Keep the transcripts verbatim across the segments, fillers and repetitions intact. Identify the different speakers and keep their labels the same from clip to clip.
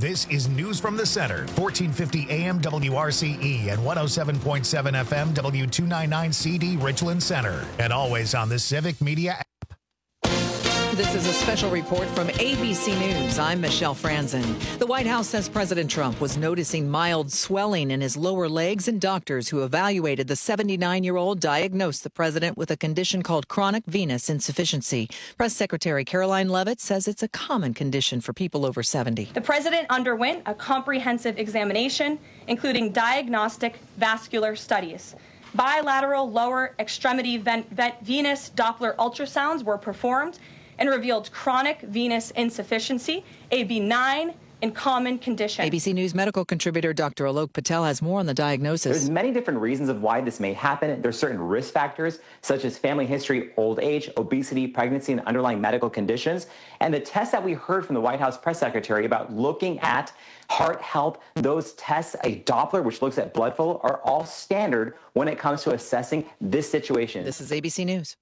Speaker 1: This is News from the Center, fourteen fifty A M W R C E and one oh seven point seven F M W two ninety-nine C D Richland Center. And always on the Civic Media app.
Speaker 2: This is a special report from A B C News. I'm Michelle Franzen. The White House says President Trump was noticing mild swelling in his lower legs, and doctors who evaluated the seventy-nine-year-old diagnosed the president with a condition called chronic venous insufficiency. Press Secretary Caroline Leavitt says it's a common condition for people over seventy.
Speaker 3: The president underwent a comprehensive examination, including diagnostic vascular studies. Bilateral lower extremity ven- ven- venous Doppler ultrasounds were performed and revealed chronic venous insufficiency, a benign and common condition.
Speaker 2: A B C News medical contributor Doctor Alok Patel has more on the diagnosis.
Speaker 4: There's many different reasons of why this may happen. There's certain risk factors, such as family history, old age, obesity, pregnancy, and underlying medical conditions. And the tests that we heard from the White House press secretary about looking at heart health, those tests, a Doppler, which looks at blood flow, are all standard when it comes to assessing this situation.
Speaker 2: This is A B C News.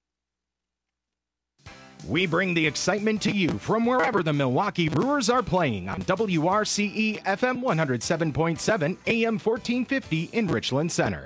Speaker 5: We bring the excitement to you from wherever the Milwaukee Brewers are playing on W R C E F M one oh seven point seven A M fourteen fifty in Richland Center.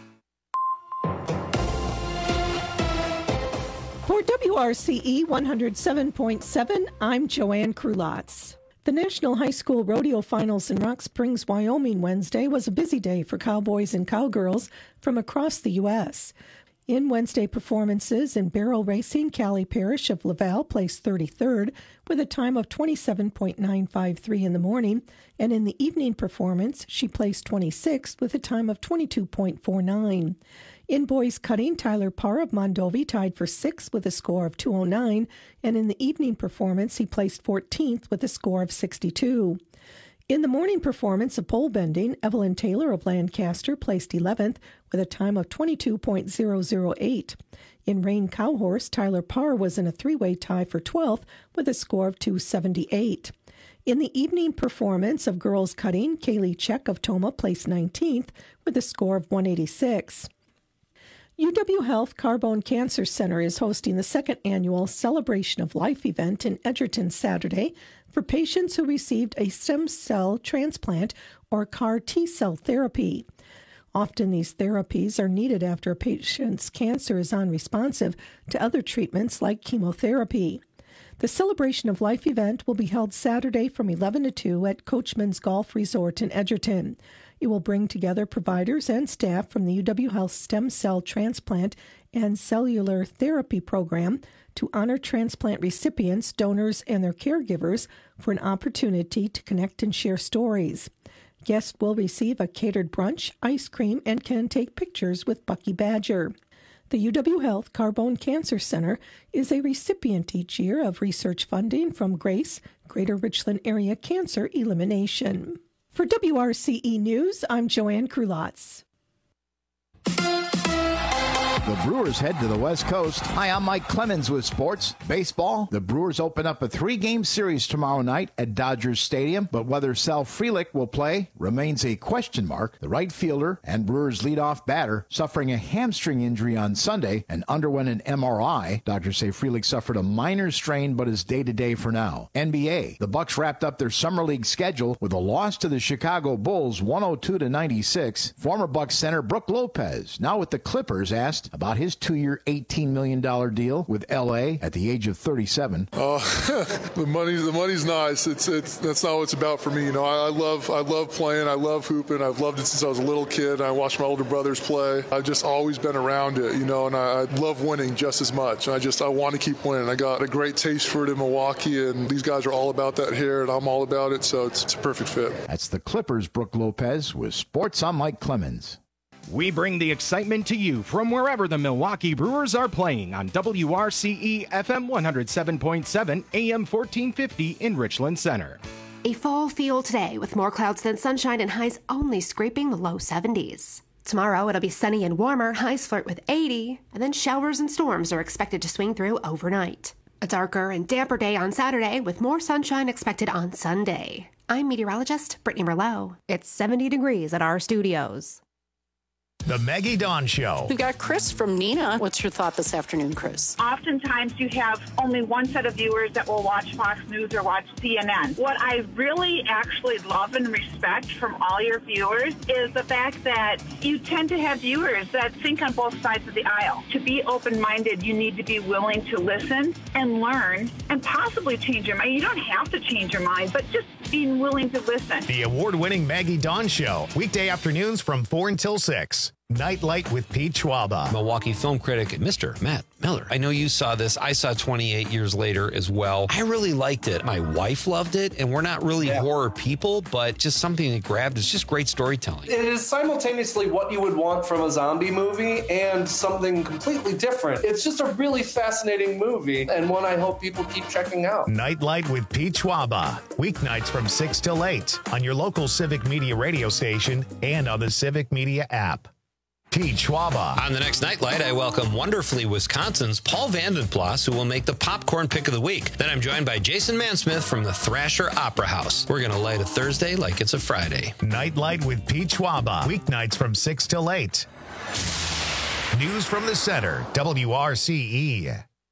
Speaker 6: For W R C E one oh seven point seven, I'm Joanne Krulotz. The National High School Rodeo Finals in Rock Springs, Wyoming Wednesday was a busy day for cowboys and cowgirls from across the U S In Wednesday performances in barrel racing, Callie Parrish of Laval placed thirty-third with a time of twenty-seven point nine five three in the morning, and in the evening performance, she placed twenty-sixth with a time of twenty-two point four nine. In boys cutting, Tyler Parr of Mondovi tied for sixth with a score of two oh nine, and in the evening performance, he placed fourteenth with a score of sixty-two. In the morning performance of pole bending, Evelyn Taylor of Lancaster placed eleventh with a time of twenty-two point oh oh eight. In rein cowhorse, Tyler Parr was in a three-way tie for twelfth with a score of two seventy-eight. In the evening performance of girls cutting, Kaylee Check of Toma placed nineteenth with a score of one eighty-six. U W Health Carbone Cancer Center is hosting the second annual Celebration of Life event in Edgerton Saturday for patients who received a stem cell transplant or C A R T-cell therapy. Often these therapies are needed after a patient's cancer is unresponsive to other treatments like chemotherapy. The Celebration of Life event will be held Saturday from eleven to two at Coachman's Golf Resort in Edgerton. It will bring together providers and staff from the U W Health Stem Cell Transplant and Cellular Therapy Program to honor transplant recipients, donors, and their caregivers for an opportunity to connect and share stories. Guests will receive a catered brunch, ice cream, and can take pictures with Bucky Badger. The U W Health Carbone Cancer Center is a recipient each year of research funding from GRACE, Greater Richland Area Cancer Elimination. For W R C E News, I'm Joanne Krulotz.
Speaker 7: The Brewers head to the West Coast. Hi, I'm Mike Clemens with sports. Baseball, the Brewers open up a three-game series tomorrow night at Dodgers Stadium, but whether Sal Frelick will play remains a question mark. The right fielder and Brewers leadoff batter suffering a hamstring injury on Sunday and underwent an M R I. Doctors say Frelick suffered a minor strain but is day-to-day for now. N B A, the Bucks wrapped up their summer league schedule with a loss to the Chicago Bulls one oh two to ninety-six. Former Bucks center Brook Lopez, now with the Clippers, asked about his two-year, eighteen million dollars deal with L A at the age of thirty-seven.
Speaker 8: Uh, the money's the money's nice. It's it's that's not what it's about for me. You know, I, I love I love playing. I love hooping. I've loved it since I was a little kid. I watched my older brothers play. I've just always been around it. You know, and I, I love winning just as much. I just I want to keep winning. I got a great taste for it in Milwaukee, and these guys are all about that here, and I'm all about it. So it's, it's a perfect fit.
Speaker 7: That's the Clippers. Brook Lopez with sports. I'm Mike Clemens.
Speaker 5: We bring the excitement to you from wherever the Milwaukee Brewers are playing on W R C E F M one oh seven point seven A M fourteen fifty in Richland Center.
Speaker 9: A fall feel today with more clouds than sunshine and highs only scraping the low seventies. Tomorrow it'll be sunny and warmer, highs flirt with eighty, and then showers and storms are expected to swing through overnight. A darker and damper day on Saturday with more sunshine expected on Sunday. I'm meteorologist Brittany Merlot. It's seventy degrees at our studios.
Speaker 1: The Maggie Dawn Show.
Speaker 10: We've got Chris from Neenah. What's your thought this afternoon, Chris?
Speaker 11: Oftentimes you have only one set of viewers that will watch Fox News or watch C N N. What I really actually love and respect from all your viewers is the fact that you tend to have viewers that think on both sides of the aisle. To be open-minded, you need to be willing to listen and learn and possibly change your mind. You don't have to change your mind, but just being willing to listen.
Speaker 1: The award-winning Maggie Dawn Show. Weekday afternoons from four until six. Nightlight with Pete Schwaba.
Speaker 12: Milwaukee film critic, Mister Matt Miller. I know you saw this. I saw twenty-eight years later as well. I really liked it. My wife loved it, and we're not really yeah. horror people, but just something that grabbed. It's just great storytelling.
Speaker 13: It is simultaneously what you would want from a zombie movie and something completely different. It's just a really fascinating movie, and one I hope people keep checking out.
Speaker 1: Nightlight with Pete Schwaba. Weeknights from six till eight on your local Civic Media radio station and on the Civic Media app. Pete Schwaba.
Speaker 12: On the next Nightlight, I welcome wonderfully Wisconsin's Paul Vandenplas, who will make the popcorn pick of the week. Then I'm joined by Jason Mansmith from the Thrasher Opera House. We're going to light a Thursday like it's a Friday.
Speaker 1: Nightlight with Pete Schwaba. Weeknights from six till eight. News from the Center, W R C E.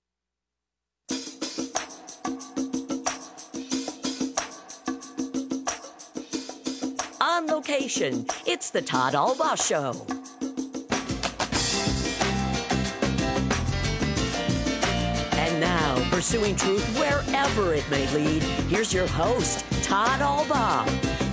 Speaker 14: On location, it's the Todd Alba Show. And now, pursuing truth wherever it may lead, here's your host, Todd Alba.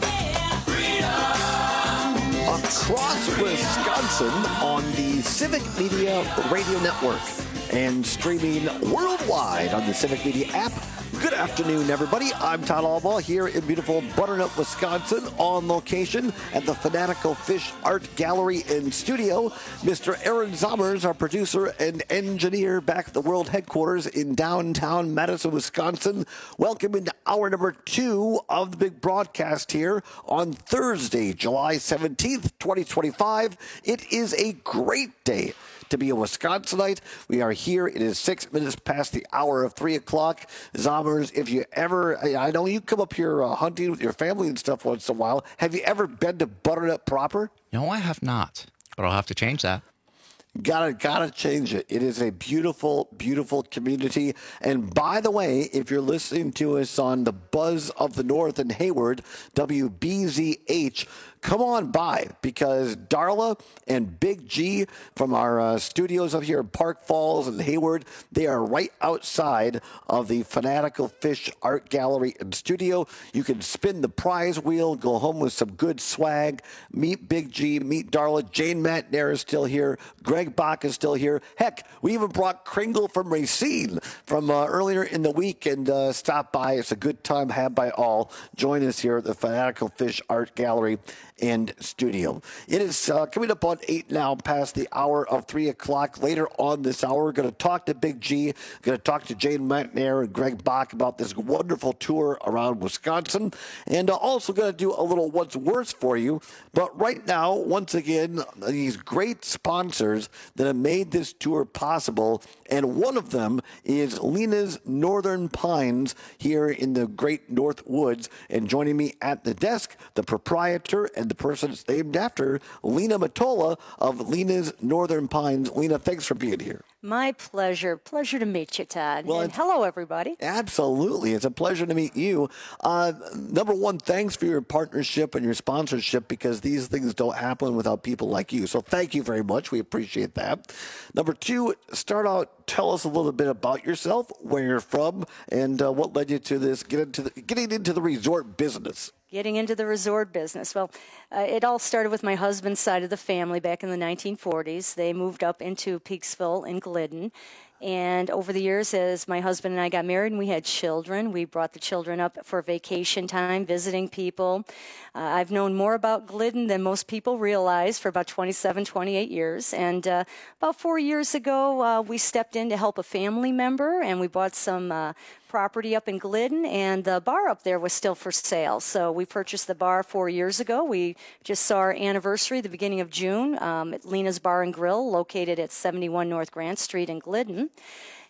Speaker 15: Across Wisconsin on the Civic Media Radio Network and streaming worldwide on the Civic Media app. Good afternoon, everybody. I'm Todd Alba here in beautiful Butternut, Wisconsin, on location at the Fanatical Fish Art Gallery and Studio. Mister Aaron Zommers, our producer and engineer, back at the world headquarters in downtown Madison, Wisconsin. Welcome into hour number two of the big broadcast here on Thursday, July seventeenth, twenty twenty-five. It is a great day to be a Wisconsinite. We are here. It is six minutes past the hour of three o'clock. Zommers, if you ever, I know you come up here uh, hunting with your family and stuff once in a while. Have you ever been to Butternut proper?
Speaker 16: No, I have not, but I'll have to change that.
Speaker 15: Gotta, gotta change it. It is a beautiful, beautiful community. And by the way, if you're listening to us on the Buzz of the North in Hayward, W B Z H, come on by, because Darla and Big G from our uh, studios up here in Park Falls and Hayward, they are right outside of the Fanatical Fish Art Gallery and Studio. You can spin the prize wheel, go home with some good swag, meet Big G, meet Darla. Jane Matnair is still here. Greg Bach is still here. Heck, we even brought Kringle from Racine from uh, earlier in the week and uh, stop by. It's a good time had by all. Join us here at the Fanatical Fish Art Gallery and Studio. It is uh, coming up on eight now, past the hour of three o'clock. Later on this hour, we're going to talk to Big G, going to talk to Jane Matnair and Greg Bach about this wonderful tour around Wisconsin, and uh, also going to do a little what's worse for you. But right now, once again, these great sponsors that have made this tour possible, and one of them is Lena's Northern Pines here in the great North Woods. And joining me at the desk, the proprietor and the person it's named after, Lena Matola of Lena's Northern Pines. Lena, thanks for being here.
Speaker 17: My pleasure. Pleasure to meet you, Todd. Well, and hello, everybody.
Speaker 15: Absolutely. It's a pleasure to meet you. Uh, number one, thanks for your partnership and your sponsorship, because these things don't happen without people like you. So thank you very much. We appreciate that. Number two, start out, tell us a little bit about yourself, where you're from, and uh, what led you to this, get into the, getting into the resort business.
Speaker 17: Getting into the resort business. Well, uh, it all started with my husband's side of the family back in the nineteen forties. They moved up into Peaksville in Glidden. And over the years, as my husband and I got married and we had children, we brought the children up for vacation time, visiting people. Uh, I've known more about Glidden than most people realize for about twenty-seven, twenty-eight years. And uh, about four years ago, uh, we stepped in to help a family member, and we bought some uh, property up in Glidden, and the bar up there was still for sale. So we purchased the bar four years ago. We just saw our anniversary the beginning of June um, at Lena's Bar and Grill, located at seventy-one North Grant Street in Glidden.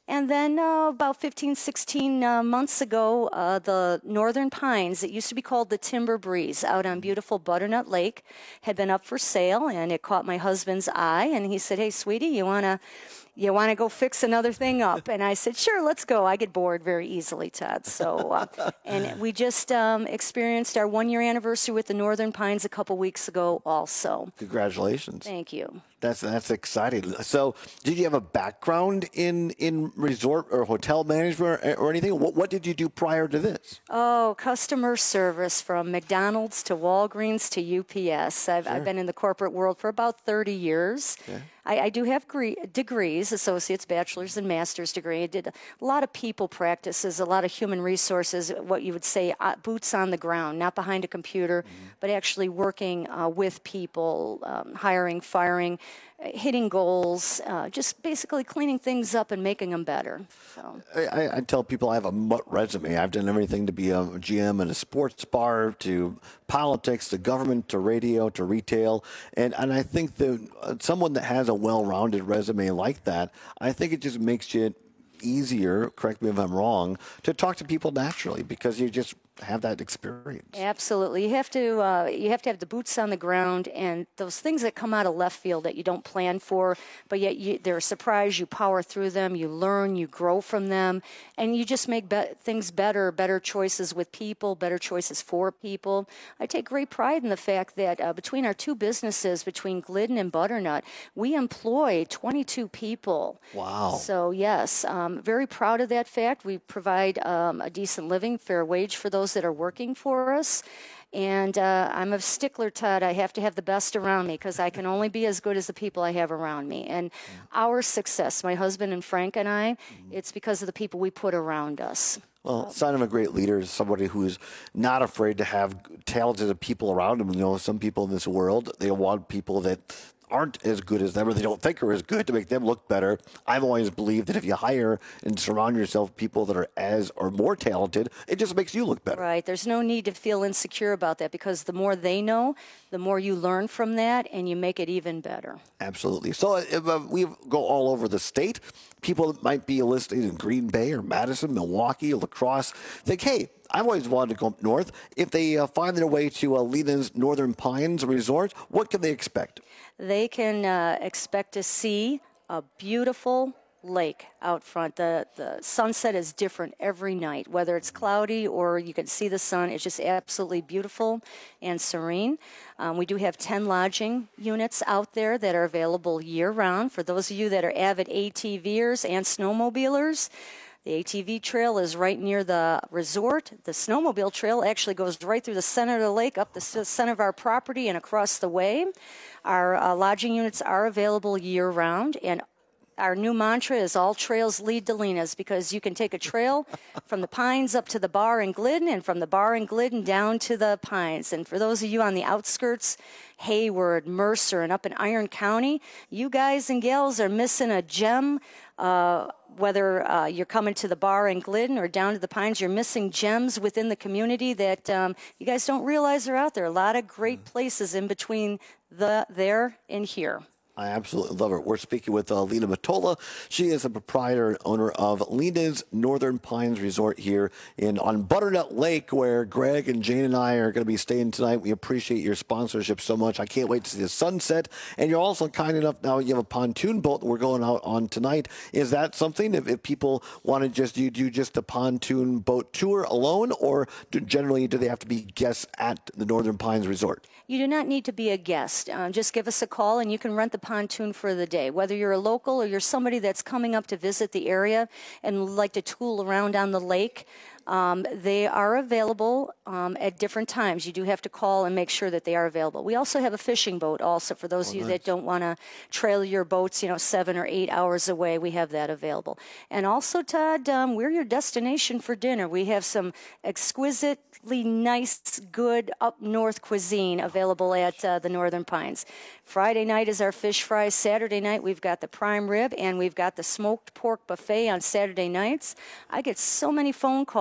Speaker 17: And then uh, about fifteen, sixteen uh, months ago, uh, the Northern Pines, it used to be called the Timber Breeze, out on beautiful Butternut Lake, had been up for sale, and it caught my husband's eye, and he said, hey, sweetie, you want to you want to go fix another thing up? And I said, sure, let's go. I get bored very easily, Todd. So, uh, and we just um, experienced our one-year anniversary with the Northern Pines a couple weeks ago also.
Speaker 15: Congratulations.
Speaker 17: Thank you.
Speaker 15: That's that's exciting. So, did you have a background in, in resort or hotel management or, or anything? What, what did you do prior to this?
Speaker 17: Oh, customer service from McDonald's to Walgreens to U P S. I've,
Speaker 15: Sure.
Speaker 17: I've been in the corporate world for about thirty years.
Speaker 15: Okay.
Speaker 17: I, I do have gre- degrees, associate's, bachelor's, and master's degree. I did a lot of people practices, a lot of human resources, what you would say uh, boots on the ground, not behind a computer, mm-hmm. but actually working uh, with people, um, hiring, firing, hitting goals, uh, just basically cleaning things up and making them better. So.
Speaker 15: I, I tell people I have a mutt resume. I've done everything to be a G M in a sports bar, to politics, to government, to radio, to retail. And, and I think that uh, someone that has a well-rounded resume like that, I think it just makes it easier, correct me if I'm wrong, to talk to people naturally because you just have that experience.
Speaker 17: Absolutely. You have to uh, you have to have the boots on the ground and those things that come out of left field that you don't plan for, but yet you, they're a surprise. You power through them, you learn, you grow from them, and you just make be- things better, better choices with people, better choices for people. I take great pride in the fact that uh, between our two businesses, between Glidden and Butternut, we employ twenty-two people.
Speaker 15: Wow.
Speaker 17: So, yes, um, very proud of that fact. We provide um, a decent living, fair wage for those that are working for us. And uh, I'm a stickler, Todd. I have to have the best around me because I can only be as good as the people I have around me. And our success, my husband and Frank and I, it's because of the people we put around us.
Speaker 15: Well, sign of a great leader is somebody who's not afraid to have talented people around them. You know, some people in this world, they want people that aren't as good as them or they don't think are as good to make them look better. I've always believed that if you hire and surround yourself with people that are as or more talented, it just makes you look better.
Speaker 17: Right. There's no need to feel insecure about that because the more they know, the more you learn from that and you make it even better.
Speaker 15: Absolutely. So if, uh, we go all over the state. People that might be listening in Green Bay or Madison, Milwaukee, or La Crosse think, hey, I've always wanted to go up north. If they uh, find their way to uh, Lena's Northern Pines Resort, what can they expect?
Speaker 17: They can uh, expect to see a beautiful lake out front. The, the sunset is different every night, whether it's cloudy or you can see the sun. It's just absolutely beautiful and serene. Um, we do have ten lodging units out there that are available year-round. For those of you that are avid ATVers and snowmobilers, the A T V trail is right near the resort. The snowmobile trail actually goes right through the center of the lake, up the center of our property and across the way. Our uh, lodging units are available year-round, and our new mantra is all trails lead to Lena's because you can take a trail from the Pines up to the bar in Glidden and from the bar in Glidden down to the Pines. And for those of you on the outskirts, Hayward, Mercer, and up in Iron County, you guys and gals are missing a gem. Uh, whether uh, you're coming to the bar in Glidden or down to the Pines, you're missing gems within the community that um, you guys don't realize are out there. A lot of great places in between the there and here.
Speaker 15: I absolutely love her. We're speaking with uh, Lena Mottola. She is the proprietor and owner of Lena's Northern Pines Resort here in on Butternut Lake, where Greg and Jane and I are going to be staying tonight. We appreciate your sponsorship so much. I can't wait to see the sunset. And you're also kind enough now. You have a pontoon boat that we're going out on tonight. Is that something? If, if people want to just you do just the pontoon boat tour alone, or do, generally do they have to be guests at the Northern Pines Resort?
Speaker 17: You do not need to be a guest. Uh, just give us a call and you can rent the pontoon for the day. Whether you're a local or you're somebody that's coming up to visit the area and like to tool around on the lake, um, they are available um, at different times. You do have to call and make sure that they are available. We also have a fishing boat also for those oh, of you nice. that don't want to trail your boats, you know, seven or eight hours away. We have that available. And also, Todd, um, we're your destination for dinner. We have some exquisite nice, good up north cuisine available at uh, the Northern Pines. Friday night is our fish fry. Saturday night we've got the prime rib and we've got the smoked pork buffet on Saturday nights. I get so many phone calls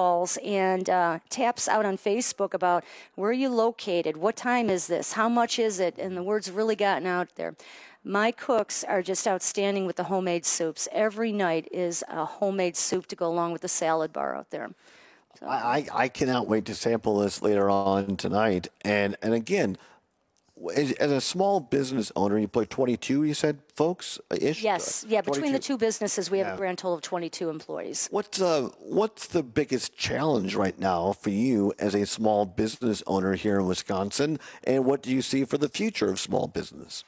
Speaker 17: calls and uh, taps out on Facebook about where are you located, what time is this, how much is it, and the word's really gotten out there. My cooks are just outstanding with the homemade soups. Every night is a homemade soup to go along with the salad bar out there. So.
Speaker 15: I, I cannot wait to sample this later on tonight. And and again, as, as a small business owner, you play twenty-two, you said, folks? Ish?
Speaker 17: Yes, yeah. Between
Speaker 15: twenty-two.
Speaker 17: the two businesses, we have
Speaker 15: Yeah.
Speaker 17: a grand total of twenty-two employees.
Speaker 15: What's uh, what's the biggest challenge right now for you as a small business owner here in Wisconsin? And what do you see for the future of small business?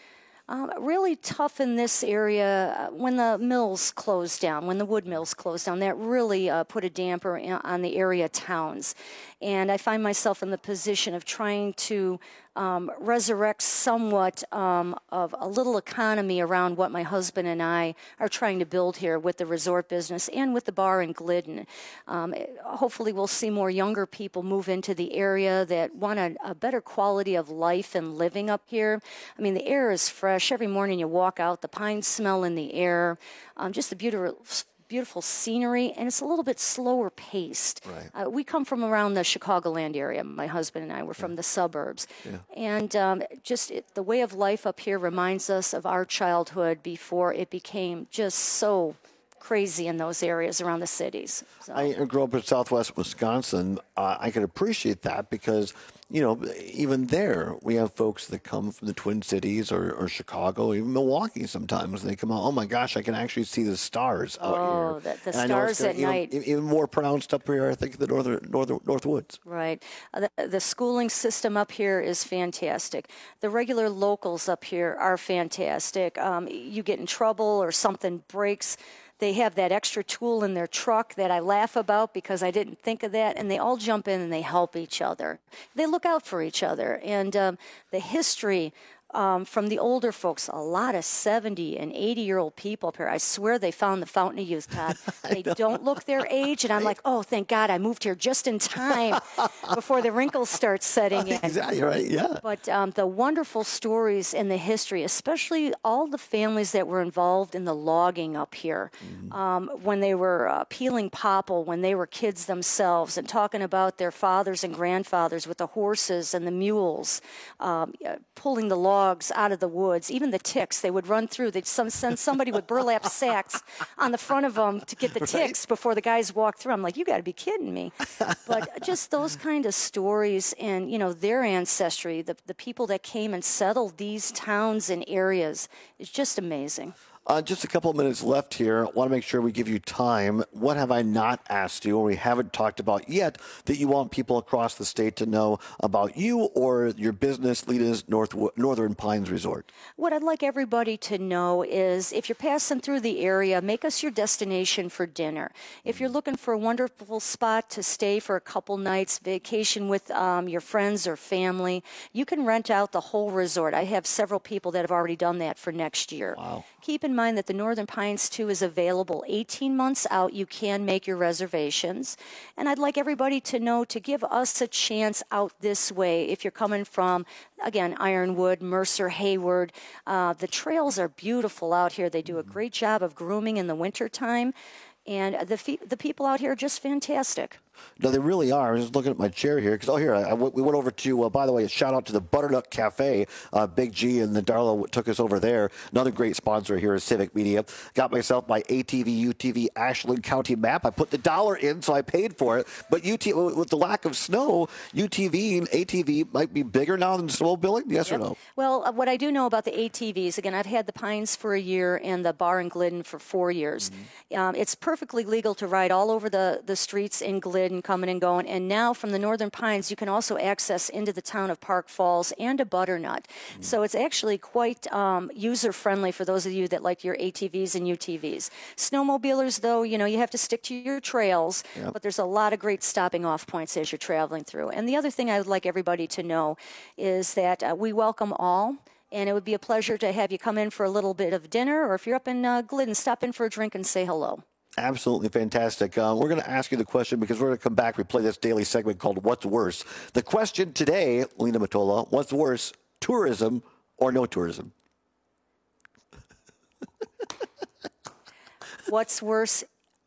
Speaker 17: Um, really tough in this area uh, when the mills closed down, when the wood mills closed down. That really uh, put a damper in, on the area towns. And I find myself in the position of trying to um, resurrect somewhat um, of a little economy around what my husband and I are trying to build here with the resort business and with the bar in Glidden. Um, hopefully we'll see more younger people move into the area that want a, a better quality of life and living up here. I mean, the air is fresh. Every morning you walk out, the pine smell in the air, um, just the beautiful beautiful scenery, and it's a little bit slower paced. Right. Uh, we come from around the Chicagoland area. My husband and I were from yeah. the suburbs. Yeah. And um, just it, the way of life up here reminds us of our childhood before it became just so crazy in those areas around the cities. So.
Speaker 15: I grew up in Southwest Wisconsin. Uh, I can appreciate that because, you know, even there we have folks that come from the Twin Cities or, or Chicago, even Milwaukee sometimes. They come out, oh my gosh, I can actually see the stars out
Speaker 17: oh,
Speaker 15: here.
Speaker 17: The, the
Speaker 15: and
Speaker 17: stars at
Speaker 15: even,
Speaker 17: night.
Speaker 15: Even more pronounced up here, I think, in the northern, northern North Woods.
Speaker 17: Right. Uh, the, the schooling system up here is fantastic. The regular locals up here are fantastic. Um, you get in trouble or something breaks, they have that extra tool in their truck that I laugh about because I didn't think of that, and they all jump in and they help each other. They look out for each other. And um, the history um, from the older folks, a lot of seventy and eighty-year-old people up here, I swear they found the Fountain of Youth, Todd. They don't look their age, and I'm like, oh, thank God I moved here just in time before the wrinkles start setting in.
Speaker 15: Exactly right, yeah.
Speaker 17: But um, the wonderful stories in the history, especially all the families that were involved in the logging up here, mm-hmm. um, when they were uh, peeling popple, when they were kids themselves, and talking about their fathers and grandfathers with the horses and the mules, um, uh, pulling the logs out of the woods, even the ticks, they would run through. They'd some, send somebody with burlap sacks on the front of them to get the ticks right. before the guys walked through. I'm like, you got to be kidding me. But just those kind of stories and, you know, their ancestry, the, the people that came and settled these towns and areas is just amazing.
Speaker 15: Uh, just a couple of minutes left here. I want to make sure we give you time. What have I not asked you or we haven't talked about yet that you want people across the state to know about you or your business, Lita's North, Northern Pines Resort?
Speaker 17: What I'd like everybody to know is if you're passing through the area, make us your destination for dinner. If you're looking for a wonderful spot to stay for a couple nights, vacation with um, your friends or family, you can rent out the whole resort. I have several people that have already done that for next year.
Speaker 15: Wow.
Speaker 17: Keep in mind that the Northern Pines, too, is available eighteen months out. You can make your reservations. And I'd like everybody to know to give us a chance out this way. If you're coming from, again, Ironwood, Mercer, Hayward, uh, the trails are beautiful out here. They do a great job of grooming in the wintertime. And the fe- the people out here are just fantastic.
Speaker 15: No, they really are. I was just looking at my chair here because, oh, here, I, I, we went over to, uh, by the way, a shout out to the Butternut Cafe. Uh, Big G and the Darla took us over there. Another great sponsor here is Civic Media. Got myself my A T V, U T V Ashland County map. I put the dollar in, so I paid for it. But U T V, with the lack of snow, U T V and A T V might be bigger now than snowmobiling? Yes yep. or no?
Speaker 17: Well, uh, what I do know about the A T Vs, again, I've had the Pines for a year and the bar in Glidden for four years. Mm-hmm. Um, it's perfectly legal to ride all over the, the streets in Glidden, coming and going. And now from the Northern Pines, you can also access into the town of Park Falls and a Butternut. Mm-hmm. So it's actually quite um, user-friendly for those of you that like your A T Vs and U T Vs. Snowmobilers, though, you know, you have to stick to your trails, yep. but there's a lot of great stopping off points as you're traveling through. And the other thing I would like everybody to know is that uh, we welcome all. And it would be a pleasure to have you come in for a little bit of dinner, or if you're up in uh, Glidden, stop in for a drink and say hello.
Speaker 15: Absolutely fantastic. Uh, we're going to ask you the question because we're going to come back. We play this daily segment called What's Worse? The question today, Lena Mottola, what's worse, tourism or no tourism?
Speaker 17: What's worse,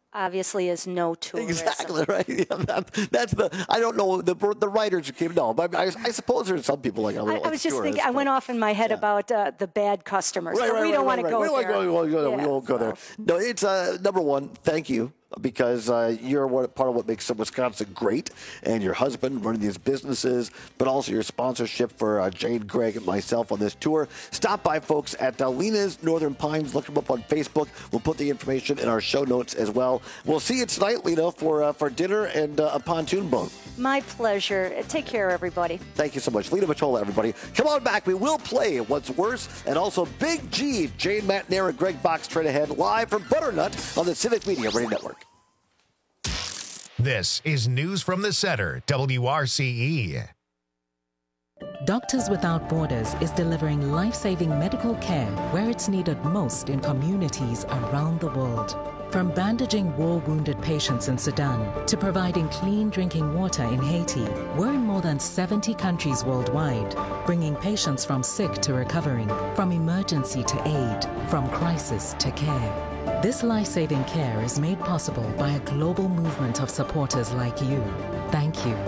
Speaker 17: obviously is no tourism.
Speaker 15: Exactly right. Yeah, that, that's the. I don't know the the writers who came. No, but I, I suppose there's some people like. I,
Speaker 17: I, I was just tourists, thinking. I went off in my head yeah. about uh, the bad customers.
Speaker 15: Right,
Speaker 17: but
Speaker 15: right,
Speaker 17: we
Speaker 15: right,
Speaker 17: don't
Speaker 15: right,
Speaker 17: want
Speaker 15: right.
Speaker 17: to go
Speaker 15: we
Speaker 17: there.
Speaker 15: Go, we won't go,
Speaker 17: yeah,
Speaker 15: we won't go
Speaker 17: so.
Speaker 15: there. No, it's uh, number one. Thank you. Because uh, you're what, part of what makes Wisconsin great, and your husband running these businesses, but also your sponsorship for uh, Jane, Greg, and myself on this tour. Stop by, folks, at uh, Lena's Northern Pines. Look them up on Facebook. We'll put the information in our show notes as well. We'll see you tonight, Lena, for uh, for dinner and uh, a pontoon boat.
Speaker 17: My pleasure. Take care, everybody.
Speaker 15: Thank you so much. Lena Matola, everybody. Come on back. We will play What's Worse, and also Big G, Jane, Matt, Nair, and Greg Box straight ahead, live from Butternut on the Civic Media Radio Network.
Speaker 1: This is News from the Center, W R C E.
Speaker 18: Doctors Without Borders is delivering life-saving medical care where it's needed most in communities around the world. From bandaging war-wounded patients in Sudan to providing clean drinking water in Haiti, we're in more than seventy countries worldwide, bringing patients from sick to recovering, from emergency to aid, from crisis to care. This life-saving care is made possible by a global movement of supporters like you. Thank you.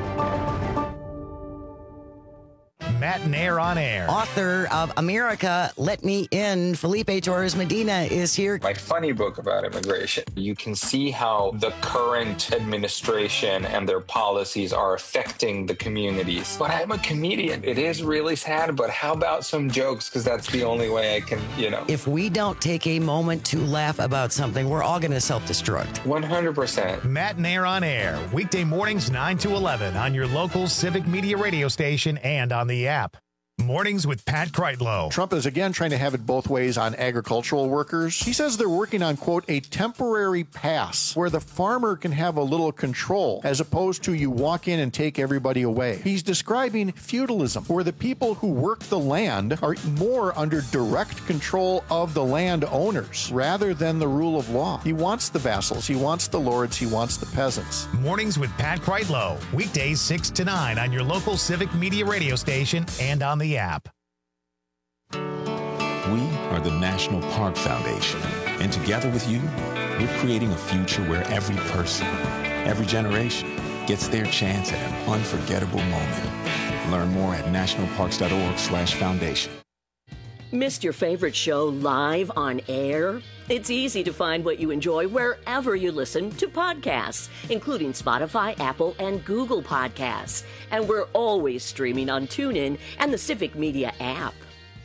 Speaker 1: Matt Nair on air.
Speaker 19: Author of America, Let Me In, Felipe Torres Medina is here.
Speaker 20: My funny book about immigration. You can see how the current administration and their policies are affecting the communities. But I'm a comedian. It is really sad, but how about some jokes? Because that's the only way I can, you know.
Speaker 19: If we don't take a moment to laugh about something, we're all going to self-destruct.
Speaker 20: one hundred percent.
Speaker 1: Matt Nair on air, weekday mornings nine to eleven on your local Civic Media radio station and on the app. Mornings with Pat Kreitlow.
Speaker 7: Trump is again trying to have it both ways on agricultural workers. He says they're working on, quote, a temporary pass where the farmer can have a little control as opposed to you walk in and take everybody away. He's describing feudalism, where the people who work the land are more under direct control of the landowners rather than the rule of law. He wants the vassals, he wants the lords, he wants the peasants.
Speaker 1: Mornings with Pat Kreitlow. Weekdays six to nine on your local Civic Media radio station and on the app.
Speaker 21: We are the National Park Foundation, and together with you, we're creating a future where every person, every generation gets their chance at an unforgettable moment. Learn more at nationalparks.org slash foundation.
Speaker 14: Missed your favorite show live on air? It's easy to find what you enjoy wherever you listen to podcasts, including Spotify, Apple, and Google Podcasts. And we're always streaming on TuneIn and the Civic Media app.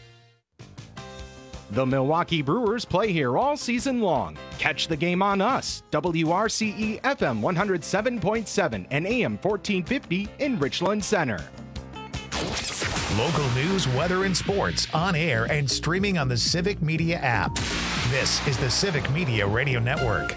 Speaker 5: The Milwaukee Brewers play here all season long. Catch the game on us, W R C E F M one oh seven point seven and A M fourteen fifty in Richland Center.
Speaker 1: Local news, weather, and sports on air and streaming on the Civic Media app. This is the Civic Media Radio Network.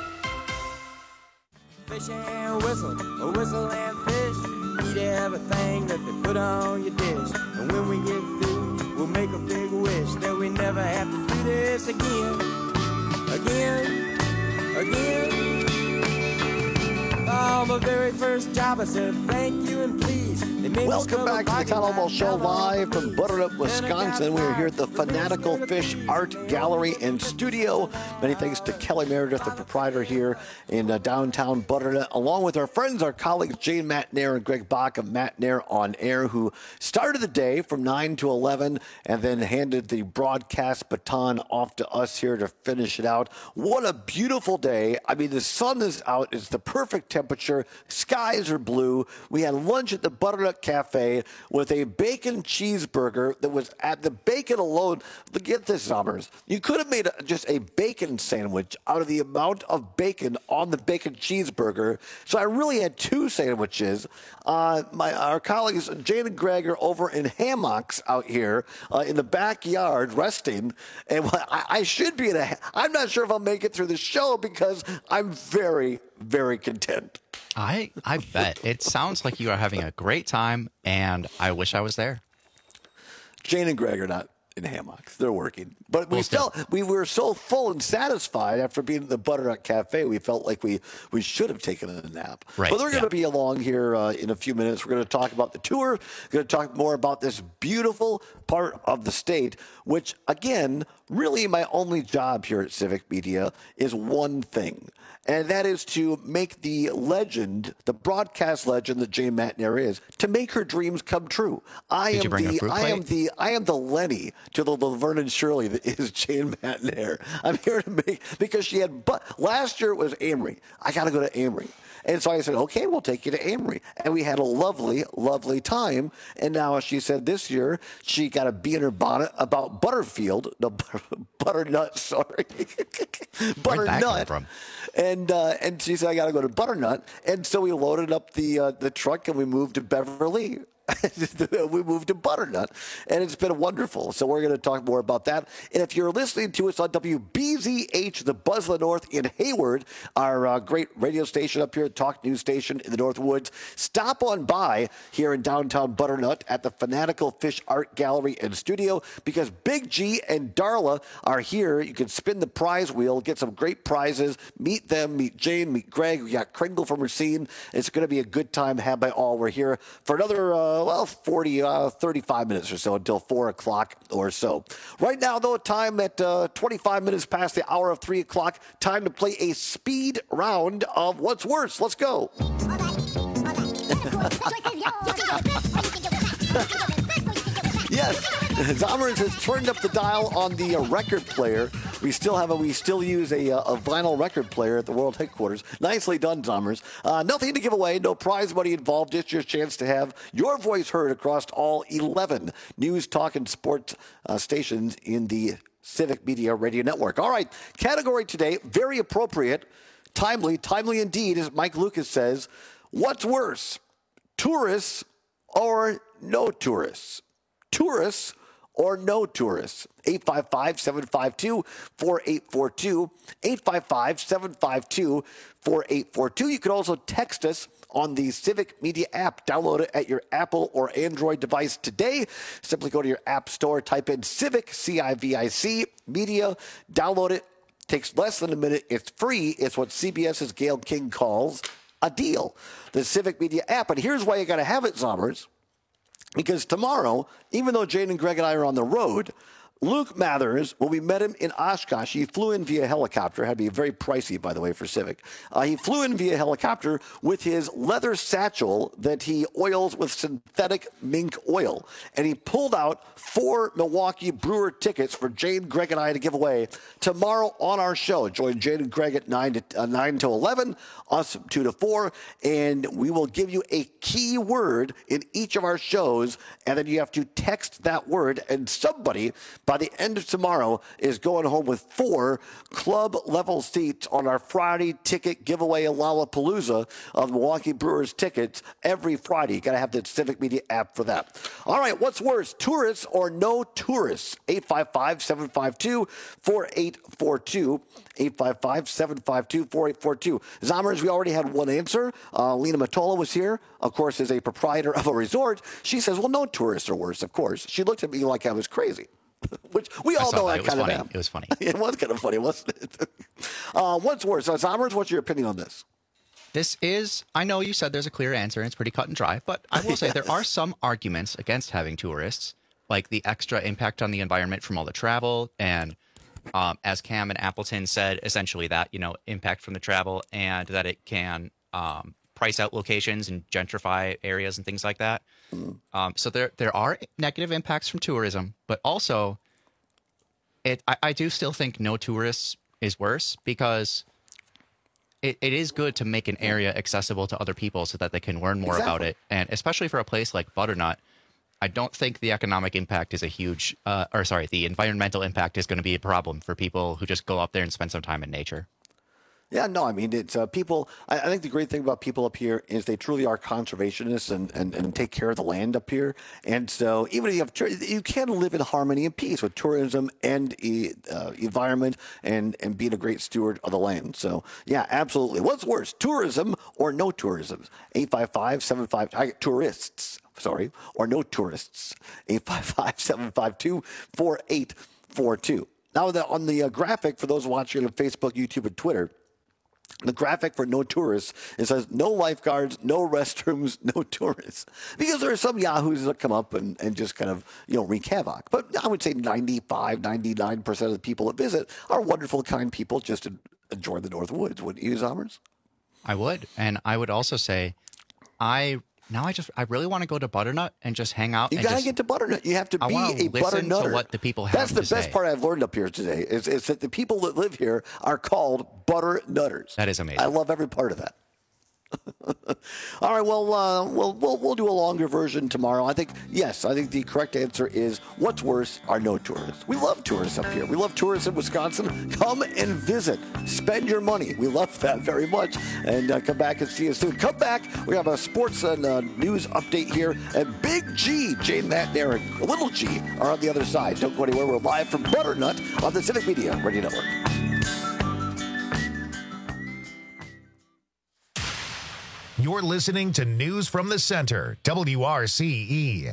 Speaker 22: Fish and whistle, a whistle and fish. Eat everything that they put on your dish. And when we get through, we'll make a big wish that we never have to do this again. Again, again. Oh, my very first job, I said thank you and please.
Speaker 15: Welcome back to the Town Hall Ball Show live from Butternut, Wisconsin. We are here at the Fanatical Fish Art Gallery and Studio. Many thanks to Kelly Meredith, the proprietor here in uh, downtown Butternut, along with our friends, our colleagues, Jane Matt Nair and Greg Bach of Matt Nair on Air, who started the day from nine to eleven and then handed the broadcast baton off to us here to finish it out. What a beautiful day. I mean, the sun is out. It's the perfect temperature. Skies are blue. We had lunch at the Butternut Cafe with a bacon cheeseburger that was at the bacon alone. Get this, numbers. You could have made a, just a bacon sandwich out of the amount of bacon on the bacon cheeseburger. So I really had two sandwiches. Uh, my our colleagues Jane and Greg are over in hammocks out here uh, in the backyard resting, and I, I should be in a. I'm not sure if I'll make it through the show because I'm very, very content.
Speaker 16: I I bet. It sounds like you are having a great time, and I wish I was there.
Speaker 15: Jane and Greg are not in hammocks. They're working. But we
Speaker 16: Well, still.
Speaker 15: felt we were so full and satisfied after being at the Butternut Cafe, we felt like we, we should have taken a nap.
Speaker 16: Right,
Speaker 15: But they're going
Speaker 16: yeah.
Speaker 15: to be along here uh, in a few minutes. We're going to talk about the tour. We're going to talk more about this beautiful, part of the state, which, again, really my only job here at Civic Media is one thing, and that is to make the legend, the broadcast legend that Jane Matenaer is, to make her dreams come true. I
Speaker 16: Did
Speaker 15: am
Speaker 16: you bring a
Speaker 15: the
Speaker 16: fruit
Speaker 15: I
Speaker 16: plate?
Speaker 15: am the I am the Lenny to the Laverne and Shirley that is Jane Matenaer. I'm here to make, because she had, but last year it was Amory. I got to go to Amory. And so I said, okay, we'll take you to Amory. And we had a lovely, lovely time. And now she said this year she got a bee in her bonnet about Butterfield. No, Butternut, sorry. Butternut.
Speaker 16: From?
Speaker 15: And uh, and she said, I got to go to Butternut. And so we loaded up the uh, the truck and we moved to Beverly. We moved to Butternut, and it's been wonderful. So we're going to talk more about that. And if you're listening to us on W B Z H, the Buzz of the North in Hayward, our uh, great radio station up here, Talk News Station in the Northwoods, stop on by here in downtown Butternut at the Fanatical Fish Art Gallery and Studio, because Big G and Darla are here. You can spin the prize wheel, get some great prizes, meet them, meet Jane, meet Greg. We got Kringle from Racine. It's going to be a good time had by all. We're here for another uh, well, forty, uh, thirty-five minutes or so until four o'clock or so. Right now, though, time at uh, twenty-five minutes past the hour of three o'clock. Time to play a speed round of What's Worse. Let's go. Yes, Zommers has turned up the dial on the uh, record player. We still have a, we still use a, uh, a vinyl record player at the world headquarters. Nicely done, Zommers. Uh, nothing to give away, no prize money involved. Just your chance to have your voice heard across all eleven news, talk, and sports uh, stations in the Civic Media Radio Network. All right, category today, very appropriate, timely, timely indeed, as Mike Lucas says. What's worse, tourists or no tourists? Tourists or no tourists? eight five five, seven five two, four eight four two, eight five five, seven five two, four eight four two. You can also text us on the Civic Media app. Download it at your Apple or Android device today. Simply go to your app store, type in Civic, C I V I C, Media, download it. Takes less than a minute. It's free. It's what CBS's Gayle King calls a deal. The Civic Media app. And here's why you got to have it, Zommers. Because tomorrow, even though Jane and Greg and I are on the road, Luke Mathers, when we met him in Oshkosh, he flew in via helicopter. Had to be very pricey, by the way, for Civic. Uh, he flew in via helicopter with his leather satchel that he oils with synthetic mink oil. And he pulled out four Milwaukee Brewer tickets for Jane, Greg, and I to give away tomorrow on our show. Join Jane and Greg at nine to, uh, nine to eleven, us two to four, and we will give you a key word in each of our shows, and then you have to text that word, and somebody by the end of tomorrow is going home with four club-level seats on our Friday ticket giveaway Lollapalooza of Milwaukee Brewers tickets every Friday. You got to have the Civic Media app for that. All right, what's worse, tourists or no tourists? eight five five, seven five two, four eight four two, eight five five, seven five two, four eight four two. Zommers, we already had one answer. Uh, Lena Matola was here, of course, as a proprietor of a resort. She says, well, no tourists are worse, of course. She looked at me like I was crazy. Which we all know I kind of am.
Speaker 16: It was funny.
Speaker 15: It was kind of funny, wasn't it? uh, what's worse? Uh, Zommers, what's your opinion on this?
Speaker 16: This is, I know you said there's a clear answer and it's pretty cut and dry, but I will say there are some arguments against having tourists, like the extra impact on the environment from all the travel. And um, as Cam and Appleton said, essentially that, you know, impact from the travel, and that it can um, price out locations and gentrify areas and things like that. Mm. Um, so there there are negative impacts from tourism, but also it I, I do still think no tourists is worse, because it, it is good to make an area accessible to other people so that they can learn more exactly. about it. And especially for a place like Butternut, I don't think the economic impact is a huge, uh, or sorry, the environmental impact is going to be a problem for people who just go up there and spend some time in nature.
Speaker 15: Yeah, no, I mean, it's uh, people. I, I think the great thing about people up here is they truly are conservationists and, and, and take care of the land up here. And so even if you have, you can live in harmony and peace with tourism and uh, environment and, and being a great steward of the land. So, yeah, absolutely. What's worse, tourism or no tourism? eight five five, seven five two, tourists, sorry, or no tourists. eight five five, seven five two, four eight four two. Now, the, on the uh, graphic, for those watching on Facebook, YouTube, and Twitter, The graphic for no tourists, it says no lifeguards, no restrooms, no tourists. Because there are some yahoos that come up and, and just kind of, you know, wreak havoc. But I would say ninety-five, ninety-nine percent of the people that visit are wonderful, kind people just to enjoy the North Woods. Wouldn't you, Zommers?
Speaker 16: I would. And I would also say, I now I just I really want to go to Butternut and just hang out.
Speaker 15: You
Speaker 16: and
Speaker 15: got to
Speaker 16: just,
Speaker 15: get to Butternut. You have to
Speaker 16: I
Speaker 15: be
Speaker 16: wanna
Speaker 15: a
Speaker 16: listen
Speaker 15: Butternutter.
Speaker 16: to what the people have
Speaker 15: That's the
Speaker 16: to
Speaker 15: best
Speaker 16: say.
Speaker 15: part I've learned up here today is, is that the people that live here are called Butternutters.
Speaker 16: That is amazing.
Speaker 15: I love every part of that. All right, well, uh, we'll, we'll we'll do a longer version tomorrow. I think, yes, I think the correct answer is what's worse are no tourists. We love tourists up here. We love tourists in Wisconsin. Come and visit. Spend your money. We love that very much. And uh, come back and see us soon. Come back. We have a sports and uh, news update here. And Big G, Jane, Matt, and Aaron, Little G are on the other side. Don't go anywhere. We're live from Butternut on the Civic Media Radio Network.
Speaker 1: You're listening to News from the Center, W R C E.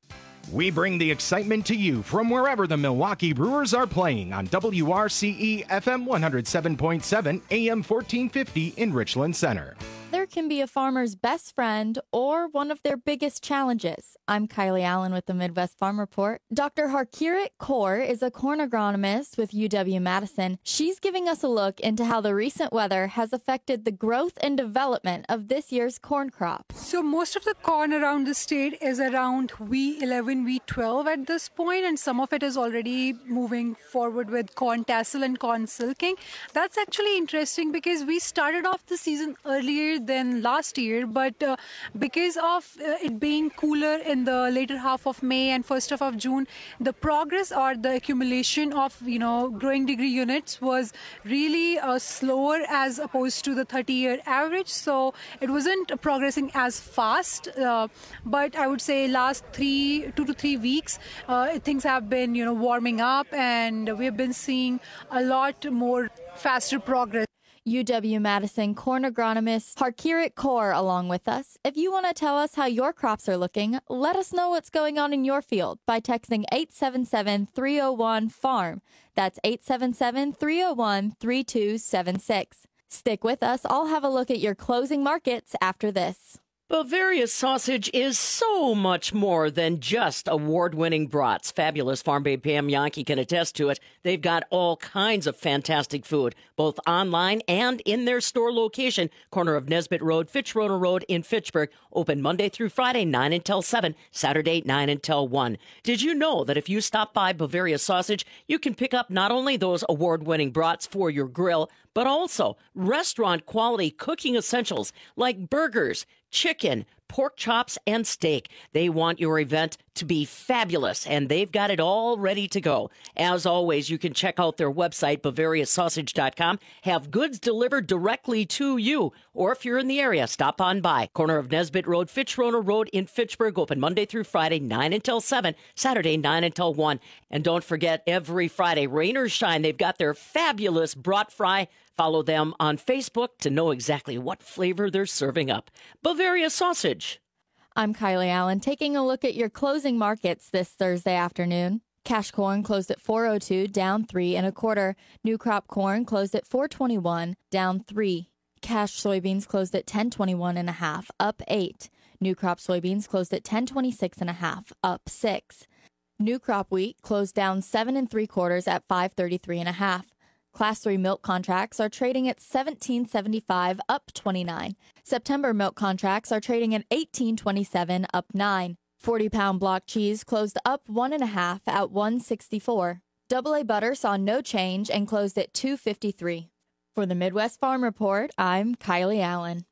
Speaker 5: We bring the excitement to you from wherever the Milwaukee Brewers are playing on W R C E F M one oh seven point seven, A M fourteen fifty in Richland Center.
Speaker 3: There can be a farmer's best friend or one of their biggest challenges. I'm Kylie Allen with the Midwest Farm Report. Doctor Harkirat Kaur is a corn agronomist with U W-Madison. She's giving us a look into how the recent weather has affected the growth and development of this year's corn crop.
Speaker 4: So most of the corn around the state is around V eleven, V twelve at this point, and some of it is already moving forward with corn tassel and corn silking. That's actually interesting because we started off the season earlier than last year, but uh, because of uh, it being cooler in the later half of May and first half of June, the progress or the accumulation of, you know, growing degree units was really uh, slower as opposed to the thirty-year average. So it wasn't progressing as fast, uh, but I would say last three, two to three weeks, uh, things have been, you know, warming up, and we have been seeing a lot more faster progress.
Speaker 3: U W-Madison corn agronomist Harkirat Kaur along with us. If you want to tell us how your crops are looking, let us know what's going on in your field by texting eight seven seven, three oh one, farm. That's eight seven seven, three oh one, three two seven six. Stick with us. I'll have a look at your closing markets after this.
Speaker 23: Bavaria Sausage is so much more than just award-winning brats. Fabulous Farm Babe Pam Yankee can attest to it. They've got all kinds of fantastic food, both online and in their store location, corner of Nesbitt Road, Fitzroy Road in Fitchburg, open Monday through Friday, nine until seven, Saturday, nine until one. Did you know that if you stop by Bavaria Sausage, you can pick up not only those award-winning brats for your grill, but also restaurant-quality cooking essentials like burgers, chicken, pork chops, and steak. They want your event to be fabulous, and they've got it all ready to go. As always, you can check out their website, Bavaria Sausage dot com, have goods delivered directly to you, or if you're in the area, stop on by. Corner of Nesbitt Road, Fitzroy Road in Fitchburg, open Monday through Friday, nine until seven, Saturday, nine until one. And don't forget, every Friday, rain or shine, they've got their fabulous brat fry. Follow them on Facebook to know exactly what flavor they're serving up. Bavaria Sausage.
Speaker 3: I'm Kylie Allen, taking a look at your closing markets this Thursday afternoon. Cash corn closed at four oh two, down three and a quarter. New crop corn closed at four twenty-one, down three. Cash soybeans closed at ten twenty-one and a half, up eight. New crop soybeans closed at ten twenty-six and a half, up six. New crop wheat closed down seven and three quarters at five thirty-three and a half. Class three milk contracts are trading at seventeen seventy-five, up twenty-nine. September milk contracts are trading at eighteen twenty-seven, up nine. forty-pound block cheese closed up one and a half at one sixty-four. Double A butter saw no change and closed at two fifty-three. For the Midwest Farm Report, I'm Kylie Allen.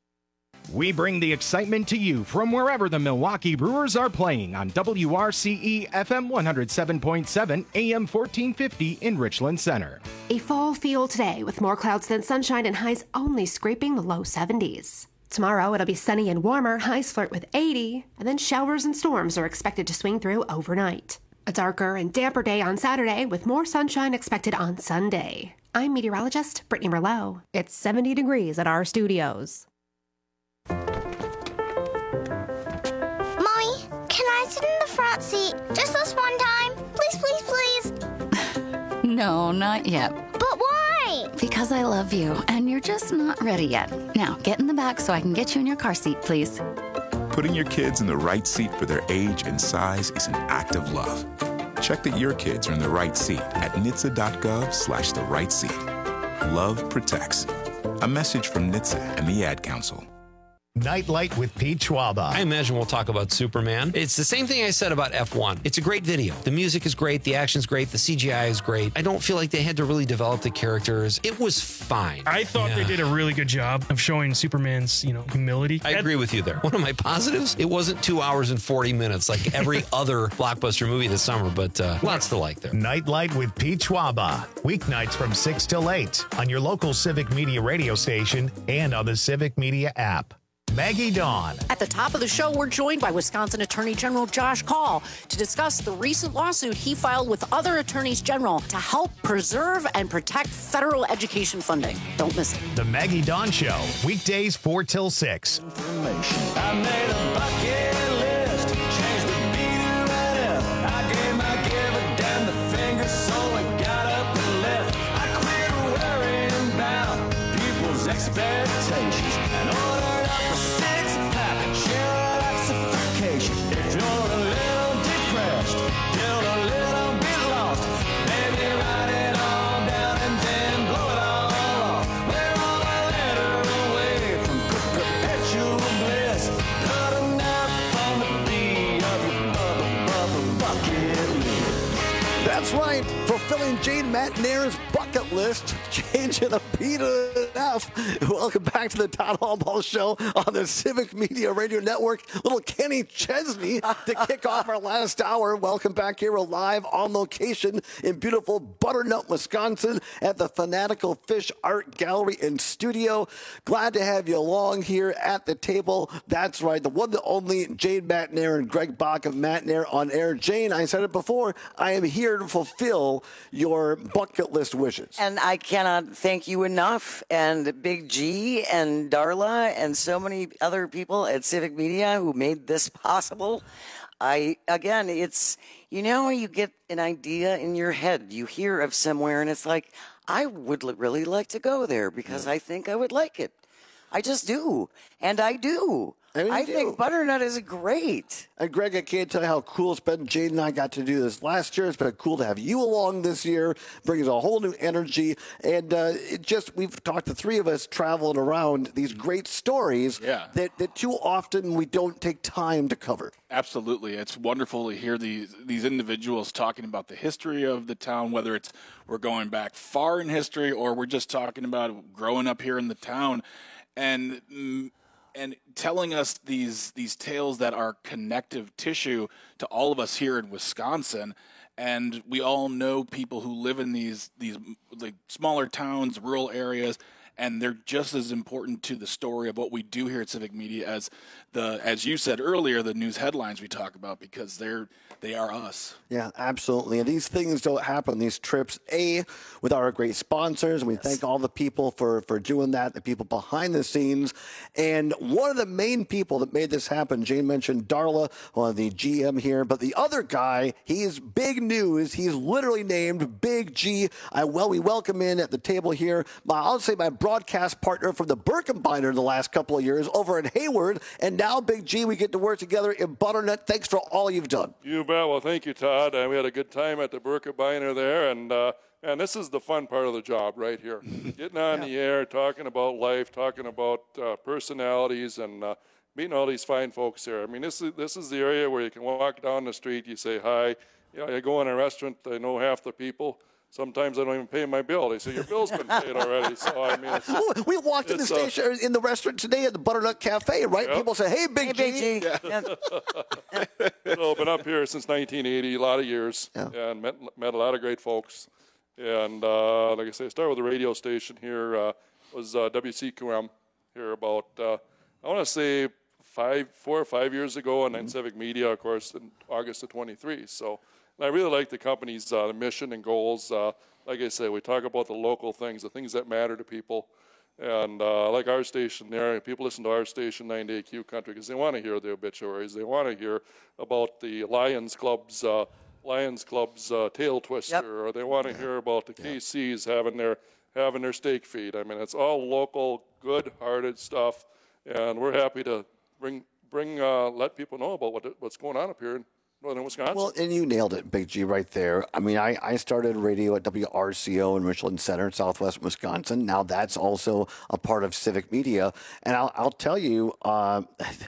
Speaker 5: We bring the excitement to you from wherever the Milwaukee Brewers are playing on W R C E F M one oh seven point seven, A M fourteen fifty in Richland Center.
Speaker 9: A fall feel today with more clouds than sunshine and highs only scraping the low seventies. Tomorrow it'll be sunny and warmer, highs flirt with eighty, and then showers and storms are expected to swing through overnight. A darker and damper day on Saturday with more sunshine expected on Sunday. I'm meteorologist Brittany Merlot. It's seventy degrees at our studios.
Speaker 24: Sit in the front seat just this one time. Please, please, please.
Speaker 10: No, not yet.
Speaker 24: But why?
Speaker 2: Because I love you, and you're just not ready yet. Now, get in the back so I can get you in your car seat, please.
Speaker 21: Putting your kids in the right seat for their age and size is an act of love. Check that your kids are in the right seat at N H T S A dot gov slash the right seat. Love protects. A message from N H T S A and the Ad Council.
Speaker 1: Nightlight with Pete Schwaba.
Speaker 12: I imagine we'll talk about Superman. It's the same thing I said about F one. It's a great video. The music is great. The action's great. The C G I is great. I don't feel like they had to really develop the characters. It was fine.
Speaker 6: I thought
Speaker 12: Yeah.
Speaker 6: they did a really good job of showing Superman's, you know, humility.
Speaker 12: I agree with you there. One of my positives, it wasn't two hours and forty minutes like every other blockbuster movie this summer, but uh, lots to like there.
Speaker 1: Nightlight with Pete Schwaba. Weeknights from six till eight on your local Civic Media radio station and on the Civic Media app. Maggie Dawn.
Speaker 10: At the top of the show, we're joined by Wisconsin Attorney General Josh Kaul to discuss the recent lawsuit he filed with other attorneys general to help preserve and protect federal education funding. Don't miss it.
Speaker 1: The Maggie Dawn Show. Weekdays four till six.
Speaker 22: I made a bucket list, changed the B to an F. I gave my give a damn the finger, so I got up and left. I quit worrying about people's expectations and ordered up a six pack of chillaxification. If you're a little depressed, feel a little bit lost, maybe write it all down and then blow it all off. We're all a letter away from perpetual bliss. Not enough on the beat of your bubble, bubble bucket list.
Speaker 15: That's right, fulfilling Jane Matnair's bucket list, changing the P to an F. Welcome back to the Todd Hall Show on the Civic Media Radio Network. Little Kenny Chesney to kick off our last hour. Welcome back here. We're live on location in beautiful Butternut, Wisconsin at the Fanatical Fish Art Gallery and Studio. Glad to have you along here at the table. That's right, the one, the only Jane Matnair and Greg Bach of Matnair on Air. Jane, I said it before, I am here to fulfill your bucket list wishes.
Speaker 8: And I cannot thank you enough. And Big G and Darla and so many other people at Civic Media who made this possible. I, again, it's, you know, you get an idea in your head, you hear of somewhere, and it's like, I would li- really like to go there because I think I would like it. I just do. And I do.
Speaker 15: I, mean,
Speaker 8: I
Speaker 15: do.
Speaker 8: think Butternut is great.
Speaker 15: And Greg, I can't tell you how cool it's been. Jane and I got to do this last year. It's been cool to have you along this year, brings a whole new energy. And uh, it just, we've talked, the three of us traveling around these great stories
Speaker 11: Yeah.
Speaker 15: that, that too often we don't take time to cover.
Speaker 11: Absolutely. It's wonderful to hear these these individuals talking about the history of the town, whether it's we're going back far in history or we're just talking about growing up here in the town. And mm, and telling us these these tales that are connective tissue to all of us here in Wisconsin. And we all know people who live in these these like smaller towns, rural areas, and they're just as important to the story of what we do here at Civic Media as the, as you said earlier, the news headlines we talk about, because they're they are us.
Speaker 15: Yeah, absolutely. And these things don't happen, these trips, A, with our great sponsors. And we thank all the people for, for doing that, the people behind the scenes. And one of the main people that made this happen, Jane mentioned Darla, one of the G M here. But the other guy, he's big news. He's literally named Big G. I, well, we welcome in at the table here, my, I'll say my broadcast partner from the Birkenbinder the last couple of years over in Hayward. And now, Big G, we get to work together in Butternut. Thanks for all you've done.
Speaker 25: You bet. Well, thank you, Todd. Uh, we had a good time at the Birkenbinder there, and uh, and this is the fun part of the job right here. Getting on yeah. the air, talking about life, talking about uh, personalities, and uh, meeting all these fine folks here. I mean, this is this is the area where you can walk down the street, you say hi. You know, you go in a restaurant, I know half the people. Sometimes I don't even pay my bill. They say, your bill's been paid already. So, I mean, it's,
Speaker 15: oh, we walked in the station, uh, in the restaurant today at the Butternut Cafe, right? Yep. People say, hey, Big
Speaker 8: hey,
Speaker 15: G.
Speaker 8: Big G.
Speaker 15: Yeah.
Speaker 25: So I've been up here since nineteen eighty, a lot of years,
Speaker 15: yeah.
Speaker 25: and met, met a lot of great folks. And uh, like I say, I started with a radio station here. Uh, was uh, W C Q M here about, uh, I want to say, five, four or five years ago, and then mm-hmm. Civic Media, of course, in August of twenty-three. So and I really like the company's uh, mission and goals. Uh, like I say, we talk about the local things, the things that matter to people. And uh, like our station there, people listen to our station, nine day Q Country, because they want to hear the obituaries. They want to hear about the Lions Club's, uh, Lions Club's uh, tail twister, yep. or they want to hear about the K Cs having their having their steak feed. I mean, it's all local, good-hearted stuff, and we're happy to bring bring uh, let people know about what what's going on up here in northern Wisconsin.
Speaker 15: Well, and you nailed it, Big G, right there. I mean, I, I started radio at W R C O in Richland Center, southwest Wisconsin. Now that's also a part of Civic Media. And I'll, I'll tell you, uh,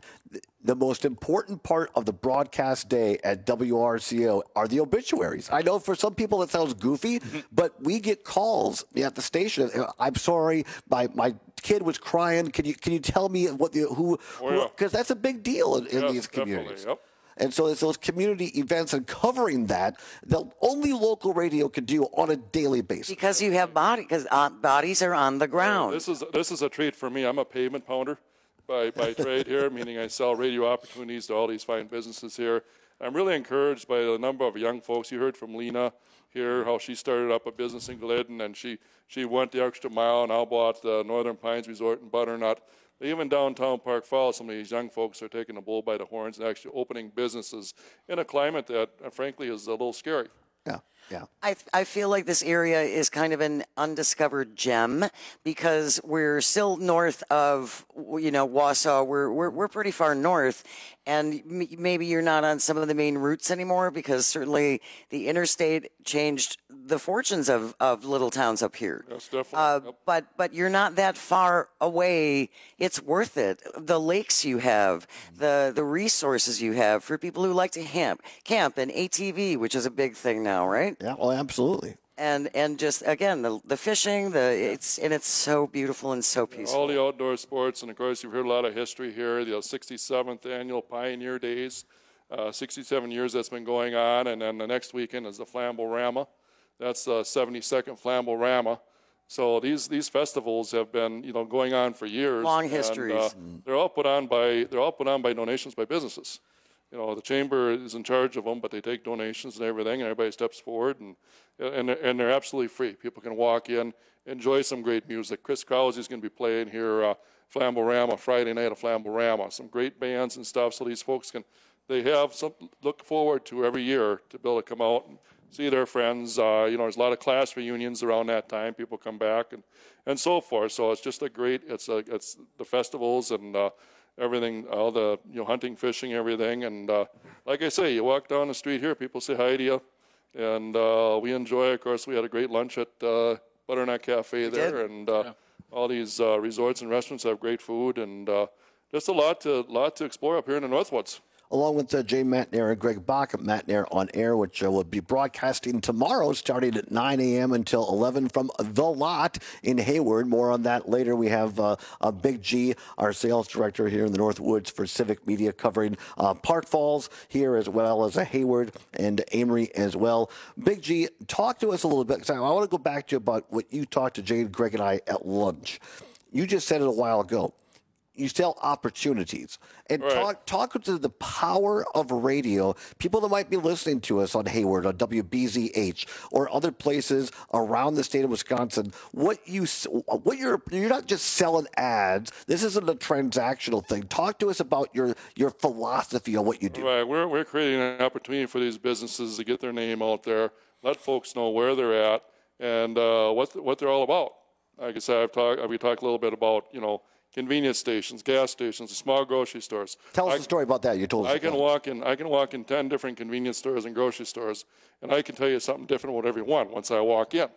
Speaker 15: the most important part of the broadcast day at W R C O are the obituaries. I know for some people it sounds goofy, but we get calls at the station. I'm sorry, my my kid was crying. Can you can you tell me what the who? Because
Speaker 25: Oh, yeah.
Speaker 15: that's a big deal in, in
Speaker 25: Yes,
Speaker 15: these communities.
Speaker 25: definitely, yep.
Speaker 15: And so it's those community events and covering that that only local radio can do on a daily basis.
Speaker 8: Because you have body, because uh, bodies are on the ground.
Speaker 25: This is this is a treat for me. I'm a pavement pounder by, by trade here, meaning I sell radio opportunities to all these fine businesses here. I'm really encouraged by the number of young folks. You heard from Lena here how she started up a business in Glidden, and she, she went the extra mile and now bought the Northern Pines Resort in Butternut. Even downtown Park Falls, some of these young folks are taking the bull by the horns and actually opening businesses in a climate that, uh, frankly, is a little scary.
Speaker 15: Yeah, yeah.
Speaker 8: I, I feel like this area is kind of an undiscovered gem because we're still north of, you know, Wausau. We're, we're, we're pretty far north, and m- maybe you're not on some of the main routes anymore because certainly the interstate changed the fortunes of, of little towns up here.
Speaker 25: Yes, definitely.
Speaker 8: Uh,
Speaker 25: Yep.
Speaker 8: but but you're not that far away. It's worth it. The lakes you have, the the resources you have for people who like to camp, camp and A T V, which is a big thing now, right?
Speaker 15: Yeah, well, absolutely.
Speaker 8: And and just again the the fishing, the it's and it's so beautiful and so peaceful.
Speaker 25: All the outdoor sports, and of course, you've heard a lot of history here. The sixty-seventh annual Pioneer Days, uh, sixty-seven years that's been going on, and then the next weekend is the Flamborama. That's the seventy-second Flamborama. So these these festivals have been, you know, going on for years.
Speaker 8: Long
Speaker 25: and,
Speaker 8: histories.
Speaker 25: uh, they're all put on by they're all put on by donations by businesses. You know, the chamber is in charge of them, but they take donations and everything, and everybody steps forward, and and they're, and they're absolutely free. People can walk in, enjoy some great music. Chris Krause is going to be playing here, uh, Flamborama Friday night at Flamborama. Some great bands and stuff, so these folks can they have some look forward to every year to be able to come out and see their friends. Uh, you know, there's a lot of class reunions around that time. People come back and, and so forth. So it's just a great. It's a it's the festivals and. Uh, Everything, all the you know hunting, fishing, everything, and uh, like I say, you walk down the street here, people say hi to you, and uh, we enjoy. Of course, we had a great lunch at uh, Butternut Cafe there,
Speaker 8: did.
Speaker 25: and uh, all these uh, resorts and restaurants have great food, and uh, just a lot to lot to explore up here in the Northwoods.
Speaker 15: Along with uh, Jay Matnair and Greg Bach at Matnair on Air, which uh, will be broadcasting tomorrow starting at nine a.m. until eleven from The Lot in Hayward. More on that later. We have uh, uh, Big G, our sales director here in the Northwoods for Civic Media, covering uh, Park Falls here as well as uh, Hayward and Amory as well. Big G, talk to us a little bit, because I, I want to go back to you about what you talked to Jay, Greg, and I at lunch. You just said it a while ago. You sell opportunities. And
Speaker 25: Right.
Speaker 15: talk talk to the power of radio. People that might be listening to us on Hayward, on W B Z H, or other places around the state of Wisconsin. What you s- what you're you're not just selling ads. This isn't a transactional thing. Talk to us about your your philosophy on what you do.
Speaker 25: Right, we're we're creating an opportunity for these businesses to get their name out there, let folks know where they're at, and uh, what what they're all about. Like I said, I've talked we talked a little bit about you know. convenience stations, gas stations, small grocery stores.
Speaker 15: Tell us
Speaker 25: I,
Speaker 15: a story about that. You told us.
Speaker 25: I can walk in. I can walk in ten different convenience stores and grocery stores, and I can tell you something different about every one once I walk in.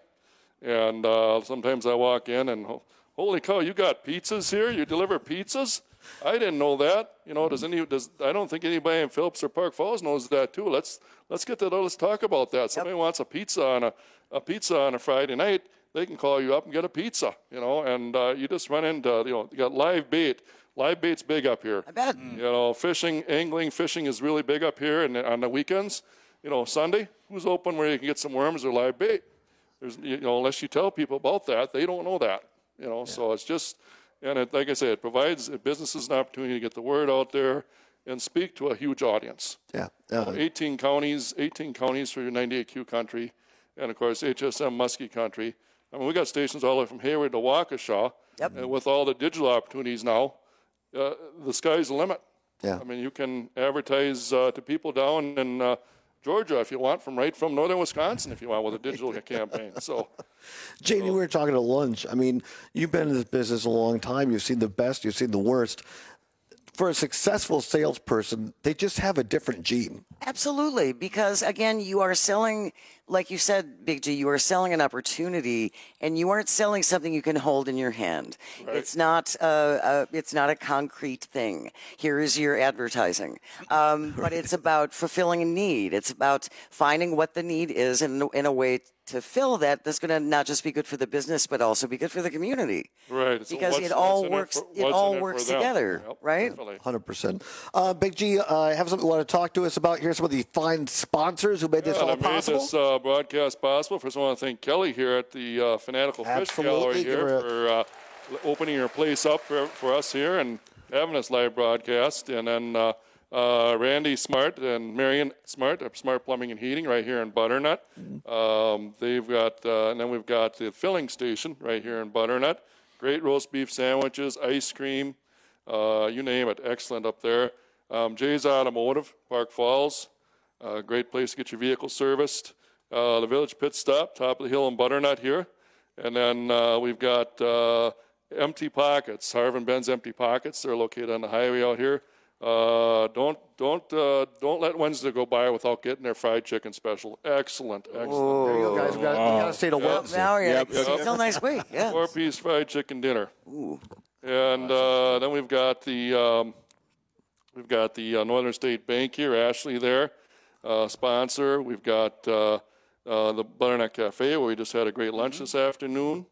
Speaker 25: And uh, sometimes I walk in and holy cow, you got pizzas here? You deliver pizzas? I didn't know that. You know, does any? Does I don't think anybody in Phillips or Park Falls knows that too. Let's let's get that. Let's talk about that. Somebody wants a pizza on a a pizza on a Friday night. They can call you up and get a pizza, you know, and uh, you just run into, you know, you got live bait. Live bait's big up here.
Speaker 8: I bet.
Speaker 25: You know, fishing, angling, fishing is really big up here. And on the weekends, you know, Sunday, who's open where you can get some worms or live bait? There's, you know, unless you tell people about that, they don't know that, you know. Yeah. So it's just, and it, like I said, it provides businesses an opportunity to get the word out there and speak to a huge audience.
Speaker 15: Yeah.
Speaker 25: Uh, eighteen counties, eighteen counties for your ninety-eight Q country, and of course H S M Muskie country. I mean, we got stations all the way from Hayward to Waukesha.
Speaker 8: Yep.
Speaker 25: And with all the digital opportunities now, uh, the sky's the limit.
Speaker 15: Yeah.
Speaker 25: I mean, you can advertise uh, to people down in uh, Georgia if you want, from right from northern Wisconsin if you want, with a digital campaign. So,
Speaker 15: Janie, we were talking at lunch. I mean, you've been in this business a long time. You've seen the best. You've seen the worst. For a successful salesperson, they just have a different gene.
Speaker 8: Absolutely, because again, you are selling, like you said, Big G, you are selling an opportunity, and you aren't selling something you can hold in your hand.
Speaker 25: Right.
Speaker 8: It's not, uh, uh, it's not a concrete thing. Here is your advertising, um, but it's about fulfilling a need. It's about finding what the need is in in a way to fill that. That's going to not just be good for the business, but also be good for the community.
Speaker 25: Right. So
Speaker 8: Because
Speaker 25: what's-
Speaker 8: it all
Speaker 25: what's in
Speaker 8: works.
Speaker 25: for-
Speaker 8: It,
Speaker 25: what's
Speaker 8: all
Speaker 25: in
Speaker 8: works
Speaker 25: for them.
Speaker 8: together,
Speaker 25: Yep,
Speaker 8: right?
Speaker 25: definitely.
Speaker 15: one hundred percent. Uh, Big G, uh, I have something you want to talk to us about. Here's some of the fine sponsors who made this
Speaker 25: Yeah,
Speaker 15: all
Speaker 25: that made
Speaker 15: possible.
Speaker 25: this uh, broadcast possible. First, I want to thank Kelly here at the uh, Fanatical Fish
Speaker 15: Absolutely.
Speaker 25: Gallery
Speaker 15: Give
Speaker 25: here
Speaker 15: her a-
Speaker 25: for uh, opening your place up for, for us here and having this live broadcast. And then uh, uh, Randy Smart and Marion Smart of Smart Plumbing and Heating right here in Butternut. Um, they've got, uh, and then we've got the filling station right here in Butternut. Great roast beef sandwiches, ice cream, uh, you name it. Excellent up there. Um, Jay's Automotive, Park Falls. Uh, great place to get your vehicle serviced. Uh, the Village Pit Stop, top of the hill in Butternut here. And then uh, we've got uh, Empty Pockets, Harvin Ben's Empty Pockets. They're located on the highway out here. Uh, don't don't uh, don't let Wednesday go by without getting their fried chicken special. Excellent, excellent.
Speaker 15: There you go, guys. We got, we got to stay to
Speaker 25: Yep.
Speaker 15: Wednesday.
Speaker 8: Now you're
Speaker 25: Yep,
Speaker 8: it's
Speaker 25: yep.
Speaker 8: still nice week. Yeah.
Speaker 25: Four-piece fried chicken dinner.
Speaker 8: Ooh.
Speaker 25: And uh, then we've got the um, we've got the uh, Northern State Bank here, Ashley there, uh, sponsor. We've got uh, uh, the Butternut Cafe where we just had a great lunch this afternoon.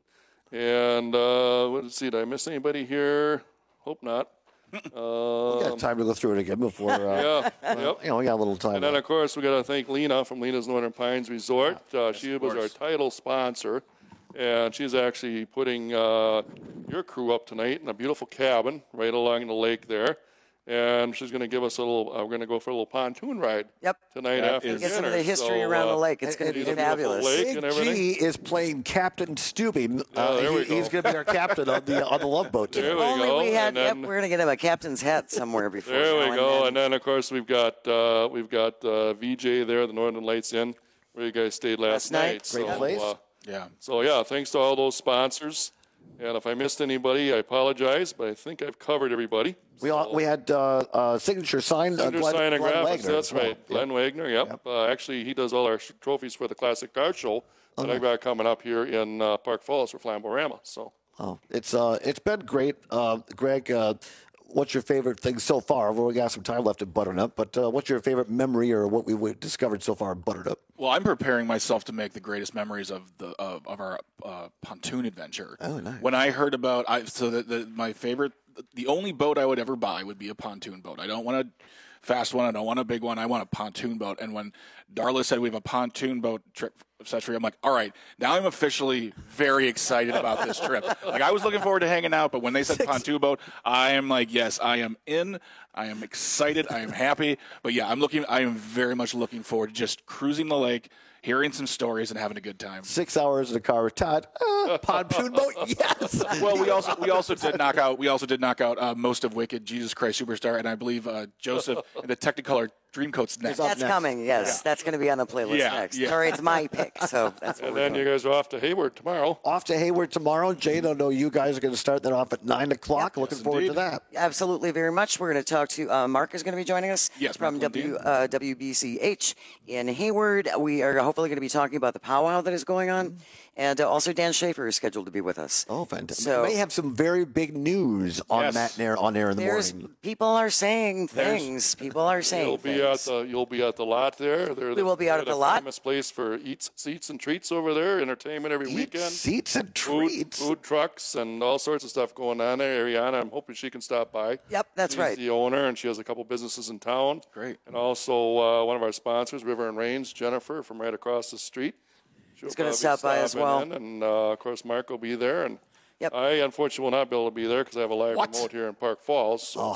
Speaker 25: And uh, let's see, did I miss anybody here? Hope not.
Speaker 15: We
Speaker 25: Um,
Speaker 15: got time to go through it again before. Uh,
Speaker 25: yeah,
Speaker 15: uh,
Speaker 25: yep.
Speaker 15: You know, we got a little time.
Speaker 25: And then,
Speaker 15: left.
Speaker 25: of course, we got to thank Lena from Lena's Northern Pines Resort. Uh, she was our
Speaker 11: course.
Speaker 25: title sponsor, and she's actually putting uh, your crew up tonight in a beautiful cabin right along the lake there. And she's going to give us a little. Uh, we're going to go for a little pontoon ride.
Speaker 8: Yep.
Speaker 25: Tonight
Speaker 11: That
Speaker 25: after
Speaker 11: is-
Speaker 25: dinner.
Speaker 8: Get some of the history
Speaker 25: So,
Speaker 8: around
Speaker 25: uh,
Speaker 8: the lake. It's
Speaker 15: and-
Speaker 8: going to
Speaker 15: and
Speaker 8: be
Speaker 15: the beautiful
Speaker 8: fabulous.
Speaker 25: lake.
Speaker 15: Big
Speaker 25: and everything.
Speaker 15: G is playing Captain Stubing. Uh,
Speaker 25: there we
Speaker 15: he- He's
Speaker 25: go.
Speaker 15: going to be our captain on the on the love boat
Speaker 25: There
Speaker 15: today.
Speaker 25: we
Speaker 8: Only
Speaker 25: go.
Speaker 8: we had.
Speaker 25: and
Speaker 8: Yep,
Speaker 25: then,
Speaker 8: we're going to get him a captain's hat somewhere before.
Speaker 25: there
Speaker 8: now
Speaker 25: we go.
Speaker 8: And
Speaker 25: And then, of course, we've got uh, we've got uh, V J there, the Northern Lights Inn, where you guys stayed last,
Speaker 8: Last night.
Speaker 15: Great
Speaker 25: so,
Speaker 15: place.
Speaker 25: Uh,
Speaker 11: Yeah.
Speaker 25: So, yeah, thanks to all those sponsors. And if I missed anybody, I apologize, but I think I've covered everybody.
Speaker 15: We all, we had uh, uh, signature signed. Uh,
Speaker 25: Signature
Speaker 15: Glenn,
Speaker 25: sign and
Speaker 15: Glenn
Speaker 25: graphics,
Speaker 15: Wagner
Speaker 25: that's
Speaker 15: as well.
Speaker 25: right. Glenn Wagner, yep.
Speaker 15: Yep.
Speaker 25: Uh, actually, he does all our sh- trophies for the Classic Car Show that
Speaker 15: Okay.
Speaker 25: I've got coming up here in uh, Park Falls for Flamborama. So,
Speaker 15: Oh, it's uh, it's been great, uh, Greg. Uh, what's your favorite thing so far? We've only got some time left in Butternut, but uh, what's your favorite memory or what we've discovered so far in Butternut?
Speaker 11: Well, I'm preparing myself to make the greatest memories of the of, of our uh, pontoon adventure.
Speaker 15: Oh, nice.
Speaker 11: When I heard about, I so the, the my favorite, the only boat I would ever buy would be a pontoon boat. I don't want a fast one. I don't want a big one. I want a pontoon boat. And when Darla said we have a pontoon boat trip set for you, I'm like, all right, now I'm officially very excited about this trip. Like I was looking forward to hanging out, but when they said pontoon boat, I am like, yes, I am in. I am excited. I am happy. But yeah, I'm looking. I am very much looking forward to just cruising the lake, hearing some stories, and having a good time.
Speaker 15: Six hours in the car with Todd. Uh, pontoon boat, yes.
Speaker 11: Well, we also we also did knock out we also did knock out uh, most of Wicked, Jesus Christ Superstar, and I believe uh, Joseph and the Technicolor Dreamcoat's next.
Speaker 8: That's
Speaker 15: next.
Speaker 8: coming. Yes,
Speaker 11: Yeah.
Speaker 8: that's going to be on the playlist
Speaker 11: Yeah,
Speaker 8: next.
Speaker 11: yeah.
Speaker 8: Sorry, it's my pick. So that's what
Speaker 25: and
Speaker 8: we're
Speaker 25: then
Speaker 8: doing.
Speaker 25: you guys are off to Hayward tomorrow.
Speaker 15: Off to Hayward tomorrow. Jane, I know you guys are going to start that off at nine o'clock. Looking
Speaker 11: Yes,
Speaker 15: forward to
Speaker 11: indeed.
Speaker 15: that.
Speaker 8: Absolutely, very much. We're going to talk to uh, Mark is going to be joining us
Speaker 11: Yes,
Speaker 8: from
Speaker 11: Mark
Speaker 8: W
Speaker 11: Lundin.
Speaker 8: uh, W B C H in Hayward. We are hopefully going to be talking about the powwow that is going on, and uh, also Dan Schaefer is scheduled to be with us.
Speaker 15: Oh, fantastic.
Speaker 8: So-
Speaker 15: we may have some very big news on
Speaker 25: Yes.
Speaker 15: Matt Nair on air in the
Speaker 8: There's
Speaker 15: morning.
Speaker 8: people are saying
Speaker 25: There's-
Speaker 8: things. People are saying
Speaker 25: You'll be at
Speaker 8: things.
Speaker 25: the you'll be at the lot there. They're
Speaker 8: We will be out
Speaker 25: they're
Speaker 8: at the lot.
Speaker 25: Famous place for eats, seats and treats over there. Entertainment every
Speaker 15: Eat
Speaker 25: weekend.
Speaker 15: seats and
Speaker 25: Food,
Speaker 15: treats.
Speaker 25: food trucks and all sorts of stuff going on there. Ariana, I'm hoping she can stop by.
Speaker 8: Yep, that's
Speaker 25: She's
Speaker 8: right.
Speaker 25: the owner, and she has a couple businesses in town.
Speaker 11: Great.
Speaker 25: And also uh, one of our sponsors, River and Rains, Jennifer from right across the street. She'll
Speaker 8: He's gonna
Speaker 25: probably
Speaker 8: stop by as
Speaker 25: stopping
Speaker 8: well.
Speaker 25: in, and uh, of course, Mark will be there. And
Speaker 8: Yep.
Speaker 25: I unfortunately will not be able to be there because I have a live
Speaker 11: What?
Speaker 25: remote here in Park Falls. So,
Speaker 15: Oh,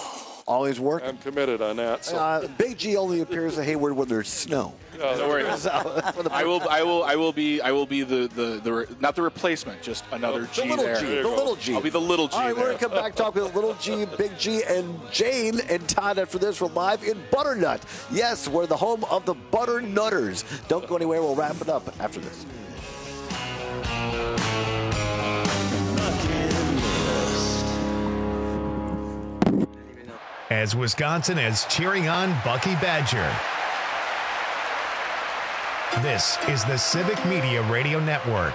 Speaker 15: Always work.
Speaker 25: I'm committed on that. So.
Speaker 15: Uh, Big G only appears at Hayward when there's snow.
Speaker 25: Yeah,
Speaker 11: Don't worry. I will. I will. I will be. I will be the the, the not the replacement, just another
Speaker 15: the
Speaker 11: G
Speaker 15: little
Speaker 11: there.
Speaker 15: G, the little G.
Speaker 11: I'll be the little G.
Speaker 15: All right,
Speaker 11: there.
Speaker 15: we're gonna come back talk with little G, Big G, and Jane and Todd. After this, we're live in Butternut. Yes, we're the home of the Butternutters. Don't go anywhere. We'll wrap it up after this.
Speaker 1: As Wisconsin is cheering on Bucky Badger. This is the Civic Media Radio Network.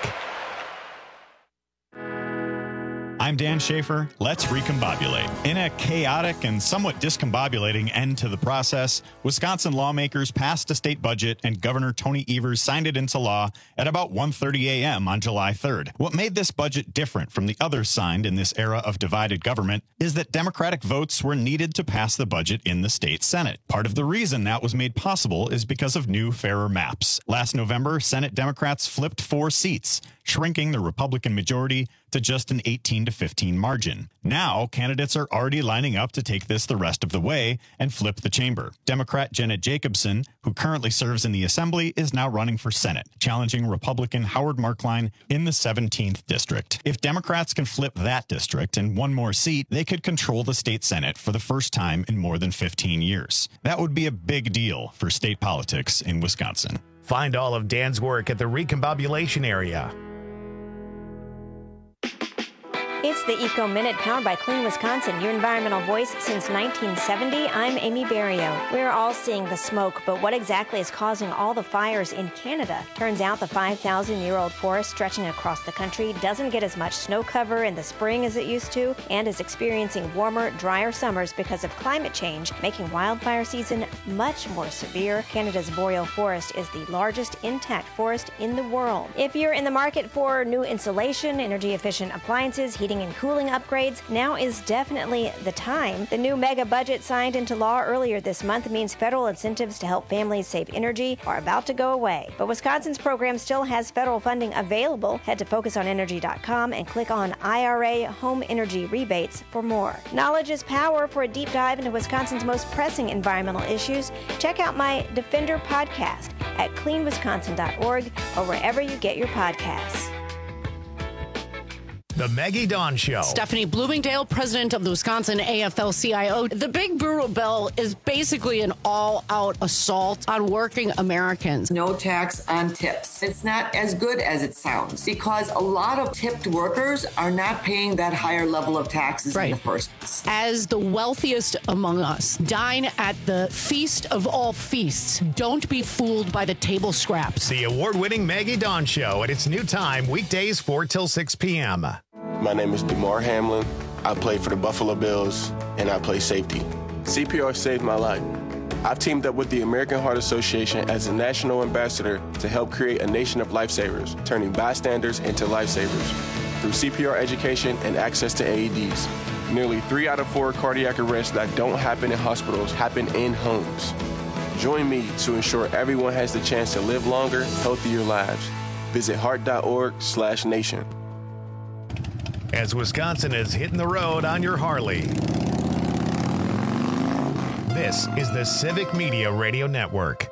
Speaker 13: I'm Dan Schaefer. Let's recombobulate. In a chaotic and somewhat discombobulating end to the process, Wisconsin lawmakers passed a state budget and Governor Tony Evers signed it into law at about one thirty a.m. on July third. What made this budget different from the others signed in this era of divided government is that Democratic votes were needed to pass the budget in the state Senate. Part of the reason that was made possible is because of new, fairer maps. Last November, Senate Democrats flipped four seats, shrinking the Republican majority to just an eighteen to fifteen margin. Now, candidates are already lining up to take this the rest of the way and flip the chamber. Democrat Jenna Jacobson, who currently serves in the Assembly, is now running for Senate, challenging Republican Howard Markline in the seventeenth district. If Democrats can flip that district and one more seat, they could control the state Senate for the first time in more than fifteen years. That would be a big deal for state politics in Wisconsin.
Speaker 1: Find all of Dan's work at the Recombobulation area.
Speaker 17: It's the Eco Minute, powered by Clean Wisconsin, your environmental voice since nineteen seventy. I'm Amy Barrio. We're all seeing the smoke, but what exactly is causing all the fires in Canada? Turns out the five thousand year old forest stretching across the country doesn't get as much snow cover in the spring as it used to, and is experiencing warmer, drier summers because of climate change, making wildfire season much more severe. Canada's boreal forest is the largest intact forest in the world. If you're in the market for new insulation, energy-efficient appliances, heating and cooling upgrades, now is definitely the time. The new mega budget signed into law earlier this month means federal incentives to help families save energy are about to go away. But Wisconsin's program still has federal funding available. Head to focus on energy dot com and click on I R A Home Energy Rebates for more. Knowledge is power. For a deep dive into Wisconsin's most pressing environmental issues, check out my Defender podcast at clean wisconsin dot org or wherever you get your podcasts.
Speaker 1: The Maggie Dawn Show.
Speaker 10: Stephanie Bloomingdale, president of the Wisconsin A F L C I O. The Big Brewer Bill is basically an all-out assault on working Americans.
Speaker 18: No tax on tips. It's not as good as it sounds because a lot of tipped workers are not paying that higher level of taxes
Speaker 10: right.
Speaker 18: in the first place.
Speaker 10: As the wealthiest among us, dine at the feast of all feasts. Don't be fooled by the table scraps.
Speaker 1: The award-winning Maggie Dawn Show at its new time, weekdays four till six p.m.
Speaker 19: My name is DeMar Hamlin. I play for the Buffalo Bills, and I play safety. C P R saved my life. I've teamed up with the American Heart Association as a national ambassador to help create a nation of lifesavers, turning bystanders into lifesavers through C P R education and access to A E Ds. Nearly three out of four cardiac arrests that don't happen in hospitals happen in homes. Join me to ensure everyone has the chance to live longer, healthier lives. Visit heart dot org slash nation.
Speaker 1: As Wisconsin is hitting the road on your Harley. This is the Civic Media Radio Network.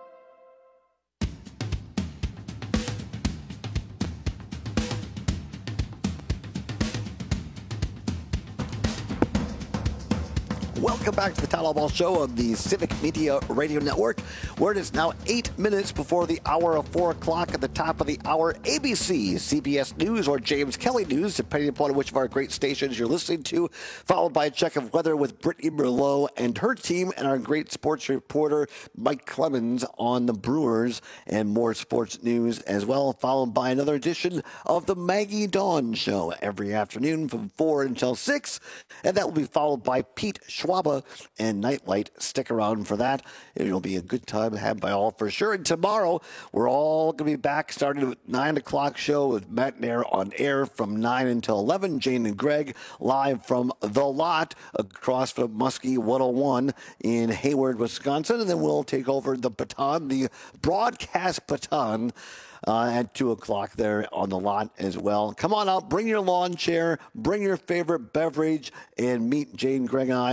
Speaker 15: Welcome back to the Town Hall Ball Show on the Civic Media Radio Network, where it is now eight minutes before the hour of four o'clock. At the top of the hour, A B C, C B S News, or James Kelly News, depending upon which of our great stations you're listening to, followed by a check of weather with Brittany Merlot and her team, and our great sports reporter, Mike Clemens, on the Brewers, and more sports news as well, followed by another edition of the Maggie Dawn Show every afternoon from four until six, and that will be followed by Pete Schwaba and Nightlight. Stick around for that. It'll be a good time had by all for sure. And tomorrow, we're all going to be back starting with nine o'clock show with Matt and Air on air from nine until eleven. Jane and Greg live from The Lot across from Muskie one oh one in Hayward, Wisconsin. And then we'll take over the baton, the broadcast baton, Uh, at two o'clock there on The Lot as well. Come on out, bring your lawn chair, bring your favorite beverage, and meet Jane, Greg, and I. We'll have some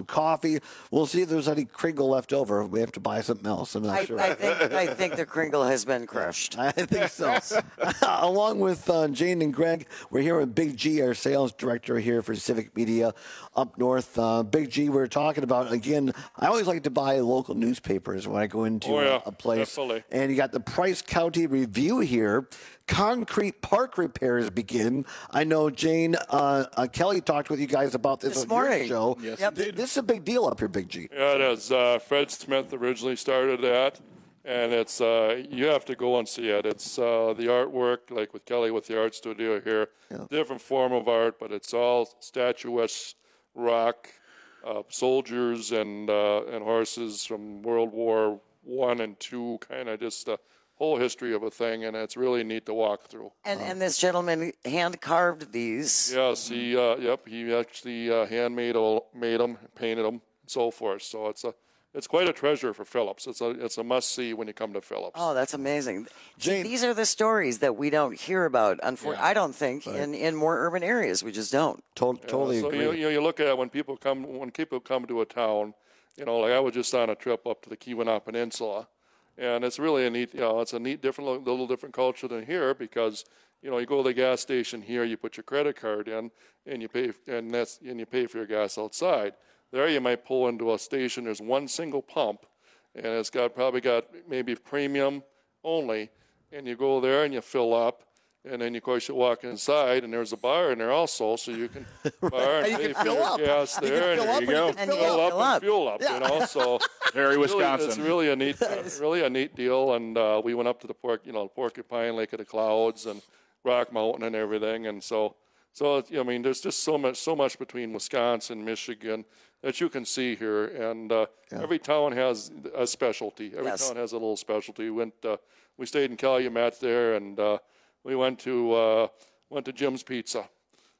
Speaker 15: of coffee. We'll see if there's any Kringle left over. We have to buy something else. I'm not
Speaker 8: I,
Speaker 15: sure.
Speaker 8: I think I think the Kringle has been crushed.
Speaker 15: I think so. Along with uh, Jane and Greg, we're here with Big G, our sales director here for Civic Media up north. Uh, Big G, we're talking about, again, I always like to buy local newspapers when I go into
Speaker 25: Oh, yeah,
Speaker 15: a, a place.
Speaker 25: definitely.
Speaker 15: And you got the Price County Review here. Concrete park repairs begin. I know Jane, uh, uh, Kelly talked with you guys about this,
Speaker 8: This
Speaker 15: on
Speaker 8: morning.
Speaker 15: your show.
Speaker 25: Yes,
Speaker 15: Th-
Speaker 25: indeed.
Speaker 15: This is a big deal up here, Big G.
Speaker 25: Yeah, it is. Uh, Fred Smith originally started that, and it's uh, you have to go and see it. It's uh, the artwork, like with Kelly with the art studio here, different form of art, but it's all statuesque rock, uh, soldiers and uh, and horses from World War One and Two, kind of just a whole history of a thing, and it's really neat to walk through.
Speaker 8: And and this gentleman hand carved these.
Speaker 25: Yes, he uh, yep he actually uh, handmade all, made them, painted them, and so forth. So it's a it's quite a treasure for Phillips. It's a it's a must see when you come to Phillips.
Speaker 8: Oh, that's amazing. See, these are the stories that we don't hear about. Unfortunately, I don't think in, in more urban areas we just don't.
Speaker 15: Totally,
Speaker 25: Yeah,
Speaker 15: totally
Speaker 25: so
Speaker 15: agree.
Speaker 25: You, you know, you look at when people come when people come to a town. You know, like I was just on a trip up to the Keweenaw Peninsula, and it's really a neat. You know, it's a neat, different, little different culture than here because you know you go to the gas station here, you put your credit card in, and you pay, and that's and you pay for your gas outside. There, you might pull into a station. There's one single pump, and it's got probably got maybe premium only, and you go there and you fill up. And then, of course, you walk inside, and there's a bar in there also, so you can bar and,
Speaker 15: And you
Speaker 25: pay
Speaker 15: can
Speaker 25: for
Speaker 15: fill
Speaker 25: your
Speaker 15: up.
Speaker 25: gas
Speaker 15: You can
Speaker 25: there,
Speaker 15: fill
Speaker 25: and
Speaker 15: up
Speaker 25: there you
Speaker 15: and
Speaker 25: go.
Speaker 15: you can fill
Speaker 25: Fill
Speaker 15: up.
Speaker 25: up and fuel up,
Speaker 15: Yeah.
Speaker 25: you know. So
Speaker 11: Very
Speaker 25: really,
Speaker 11: Wisconsin.
Speaker 25: It's really a neat, uh, really a neat deal. And uh, we went up to the pork, you know, Porcupine Lake of the Clouds and Rock Mountain and everything, and so. So I mean, there's just so much, so much between Wisconsin, Michigan that you can see here, and uh, every town has a specialty. Every
Speaker 8: Yes.
Speaker 25: town has a little specialty. We went, uh, we stayed in Calumet there, and uh, we went to uh, went to Jim's Pizza,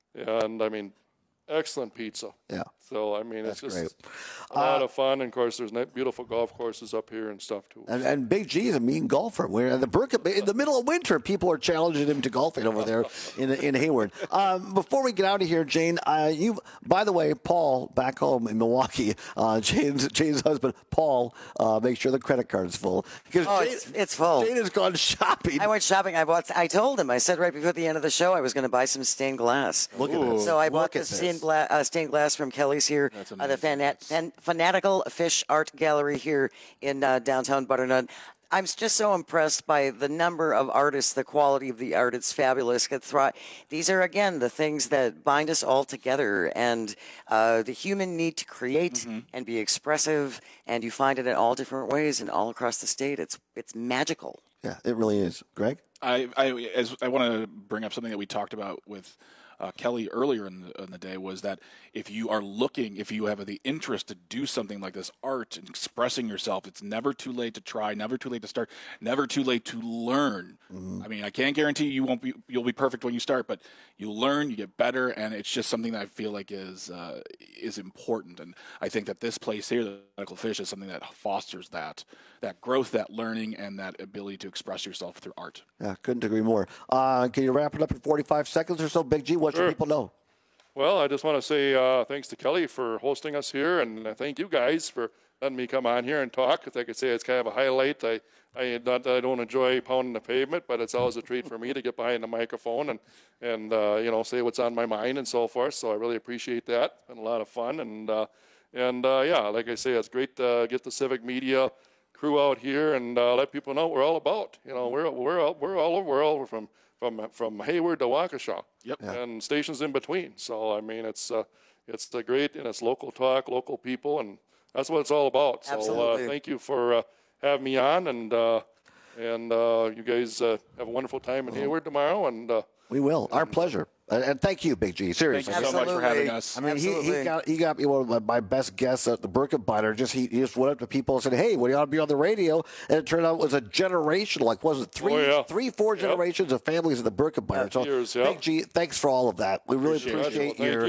Speaker 25: and I mean, excellent pizza.
Speaker 15: Yeah.
Speaker 25: So I mean,
Speaker 15: That's
Speaker 25: it's just
Speaker 15: great.
Speaker 25: a lot
Speaker 15: Uh,
Speaker 25: of fun, and of course, there's ni- beautiful golf courses up here and stuff too.
Speaker 15: And, and Big G is a mean golfer. We're in the Burka, in the middle of winter, people are challenging him to golfing over there in in Hayward. Um, before we get out of here, Jane, uh, you. By the way, Paul back home in Milwaukee, uh, Jane's Jane's husband, Paul, uh, make sure the credit card's full because
Speaker 8: Oh,
Speaker 15: Jane,
Speaker 8: it's, it's full.
Speaker 15: Jane has gone shopping.
Speaker 8: I went shopping. I bought. I told him. I said right before the end of the show I was going to buy some stained glass.
Speaker 15: Look at this.
Speaker 8: So I
Speaker 15: Look
Speaker 8: bought
Speaker 15: at
Speaker 8: the
Speaker 15: this.
Speaker 8: stained, gla- uh, stained glass from Kelly's here, uh, the Fanat- Fan- Fanatical Fish Art Gallery here in uh, downtown Butternut. I'm s- just so impressed by the number of artists, the quality of the art. It's fabulous. It thri- These are, again, the things that bind us all together, and uh, the human need to create and be expressive, and you find it in all different ways and all across the state. It's it's magical.
Speaker 15: Yeah, it really is. Greg?
Speaker 11: I I, as, I want to bring up something that we talked about with uh, Kelly earlier in the, in the day, was that if you are looking, if you have the interest to do something like this, art and expressing yourself, it's never too late to try, never too late to start, never too late to learn.
Speaker 15: Mm-hmm.
Speaker 11: I mean, I can't guarantee you won't be, you'll be perfect when you start, but you learn, you get better, and it's just something that I feel like is uh, is important. And I think that this place here, the Medical Fish, is something that fosters that that growth, that learning, and that ability to express yourself through art.
Speaker 15: Yeah, couldn't agree more. Uh, can you wrap it up in forty-five seconds or so, Big G? What should
Speaker 25: Sure.
Speaker 15: people know?
Speaker 25: Well, I just want to say uh, thanks to Kelly for hosting us here, and uh, thank you guys for letting me come on here and talk. As I could say, it's kind of a highlight. I, I not that I don't enjoy pounding the pavement, but it's always a treat for me to get behind the microphone and and uh, you know say what's on my mind and so forth. So I really appreciate that. It's been a lot of fun, and uh, and uh, yeah, like I say, it's great to get the Civic Media crew out here and uh, let people know what we're all about. You know, we're we're all, we're all over. We're all over from. From from Hayward to Waukesha,
Speaker 11: yep,
Speaker 25: and stations in between. So I mean, it's uh, it's the great and it's local talk, local people, and that's what it's all about. So
Speaker 8: Absolutely.
Speaker 25: uh, thank you for uh, having me on, and uh, and uh, you guys uh, have a wonderful time in Hayward tomorrow. And uh,
Speaker 15: We will. Our pleasure. And, and thank you, Big G. Seriously.
Speaker 11: Thank you so much for having us.
Speaker 15: I mean, he, he
Speaker 8: Absolutely.
Speaker 15: got he got me one of my, my best guests at the Burka Biter. Just he, he just went up to people and said, "Hey, we ought to be on the radio." And it turned out it was a generation, like was it three,
Speaker 25: Oh, yeah.
Speaker 15: three, four
Speaker 25: Yep.
Speaker 15: generations of families at the Burka Biter. So,
Speaker 25: Years, yeah.
Speaker 15: Big G, thanks for all of that. We really
Speaker 25: Appreciate it.
Speaker 15: appreciate
Speaker 25: Well, thank
Speaker 15: your
Speaker 25: you.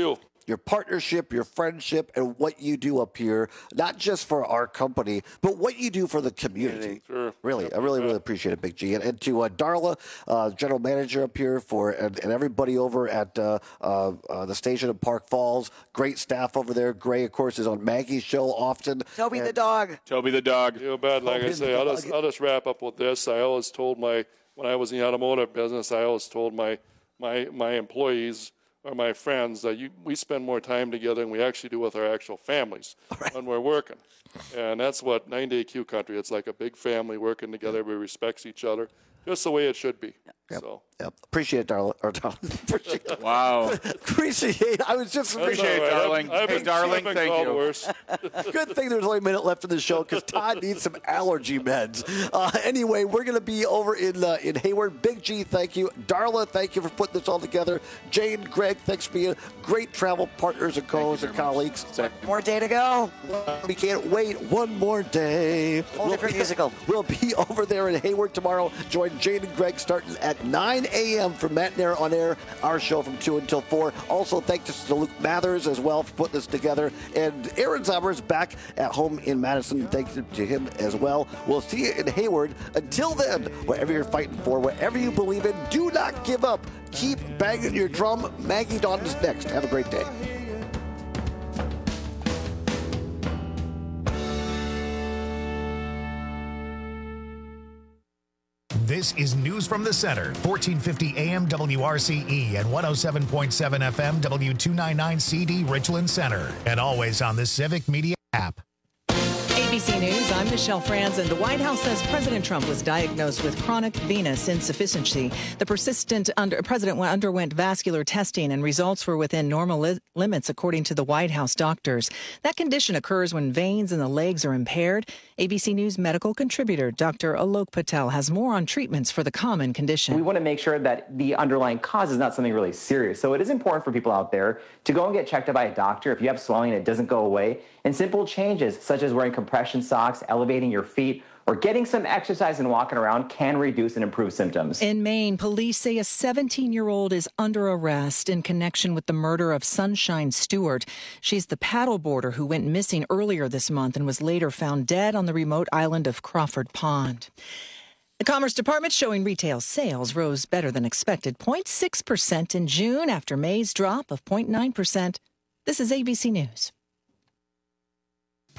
Speaker 15: your partnership, your friendship, and what you do up here, not just for our company, but what you do for the community.
Speaker 25: Sure.
Speaker 15: Really, I really, really appreciate it, Big G. And, and to uh, Darla, uh, general manager up here, for and, and everybody over at uh, uh, uh, the station in Park Falls, great staff over there. Gray, of course, is on Maggie's show often.
Speaker 8: Toby
Speaker 15: and,
Speaker 8: the dog.
Speaker 11: Toby the dog.
Speaker 25: You know, bad. Like
Speaker 15: Toby
Speaker 25: I say,
Speaker 15: the
Speaker 25: I'll
Speaker 15: dog.
Speaker 25: just, I'll just wrap up with this. I always told my, when I was in the automotive business, I always told my my my employees or my friends that you, we spend more time together than we actually do with our actual families right. when we're working. And that's what nine-day Q country, it's like a big family working together. We respect each other, just the way it should be.
Speaker 15: Yep.
Speaker 25: So.
Speaker 15: Yep. Appreciate it, darling. Or darling. Appreciate it.
Speaker 11: Wow.
Speaker 15: Appreciate it. I was just
Speaker 11: appreciate it, darling.
Speaker 25: I've, I've
Speaker 11: hey,
Speaker 25: been,
Speaker 11: darling,
Speaker 25: I've been
Speaker 11: thank you.
Speaker 25: Worse.
Speaker 15: Good thing there's only a minute left in the show because Todd needs some allergy meds. Uh, anyway, we're going to be over in uh, in Hayward. Big G, thank you. Darla, thank you for putting this all together. Jane, Greg, thanks for being great travel partners and co-hosts and colleagues.
Speaker 8: More day to go.
Speaker 15: We can't wait one more day.
Speaker 8: Whole
Speaker 15: we'll
Speaker 8: different
Speaker 15: be,
Speaker 8: musical.
Speaker 15: We'll be over there in Hayward tomorrow. Join Jane and Greg starting at nine a.m. for Matt and Aaron on Air, our show from two until four. Also, thanks to Luke Mathers as well for putting this together. And Aaron Zommer is back at home in Madison. Thanks to him as well. We'll see you in Hayward. Until then, whatever you're fighting for, whatever you believe in, do not give up. Keep banging your drum. Maggie Dawn is next. Have a great day.
Speaker 1: This is News from the Center, fourteen fifty A M W R C E and one oh seven point seven F M W two ninety-nine C D Richland Center. And always on the Civic Media app.
Speaker 4: A B C News, I'm Michelle Franzen. The White House says President Trump was diagnosed with chronic venous insufficiency. The persistent under, president underwent vascular testing and results were within normal li- limits, according to the White House doctors. That condition occurs when veins in the legs are impaired. A B C News medical contributor Doctor Alok Patel has more on treatments for the common condition.
Speaker 7: We want to make sure that the underlying cause is not something really serious. So it is important for people out there to go and get checked out by a doctor if you have swelling and it doesn't go away. And simple changes such as wearing compression socks, elevating your feet, or getting some exercise and walking around can reduce and improve symptoms.
Speaker 4: In Maine, police say a seventeen-year-old is under arrest in connection with the murder of Sunshine Stewart. She's the paddleboarder who went missing earlier this month and was later found dead on the remote island of Crawford Pond. The Commerce Department showing retail sales rose better than expected, zero point six percent in June after May's drop of zero point nine percent. This is A B C News.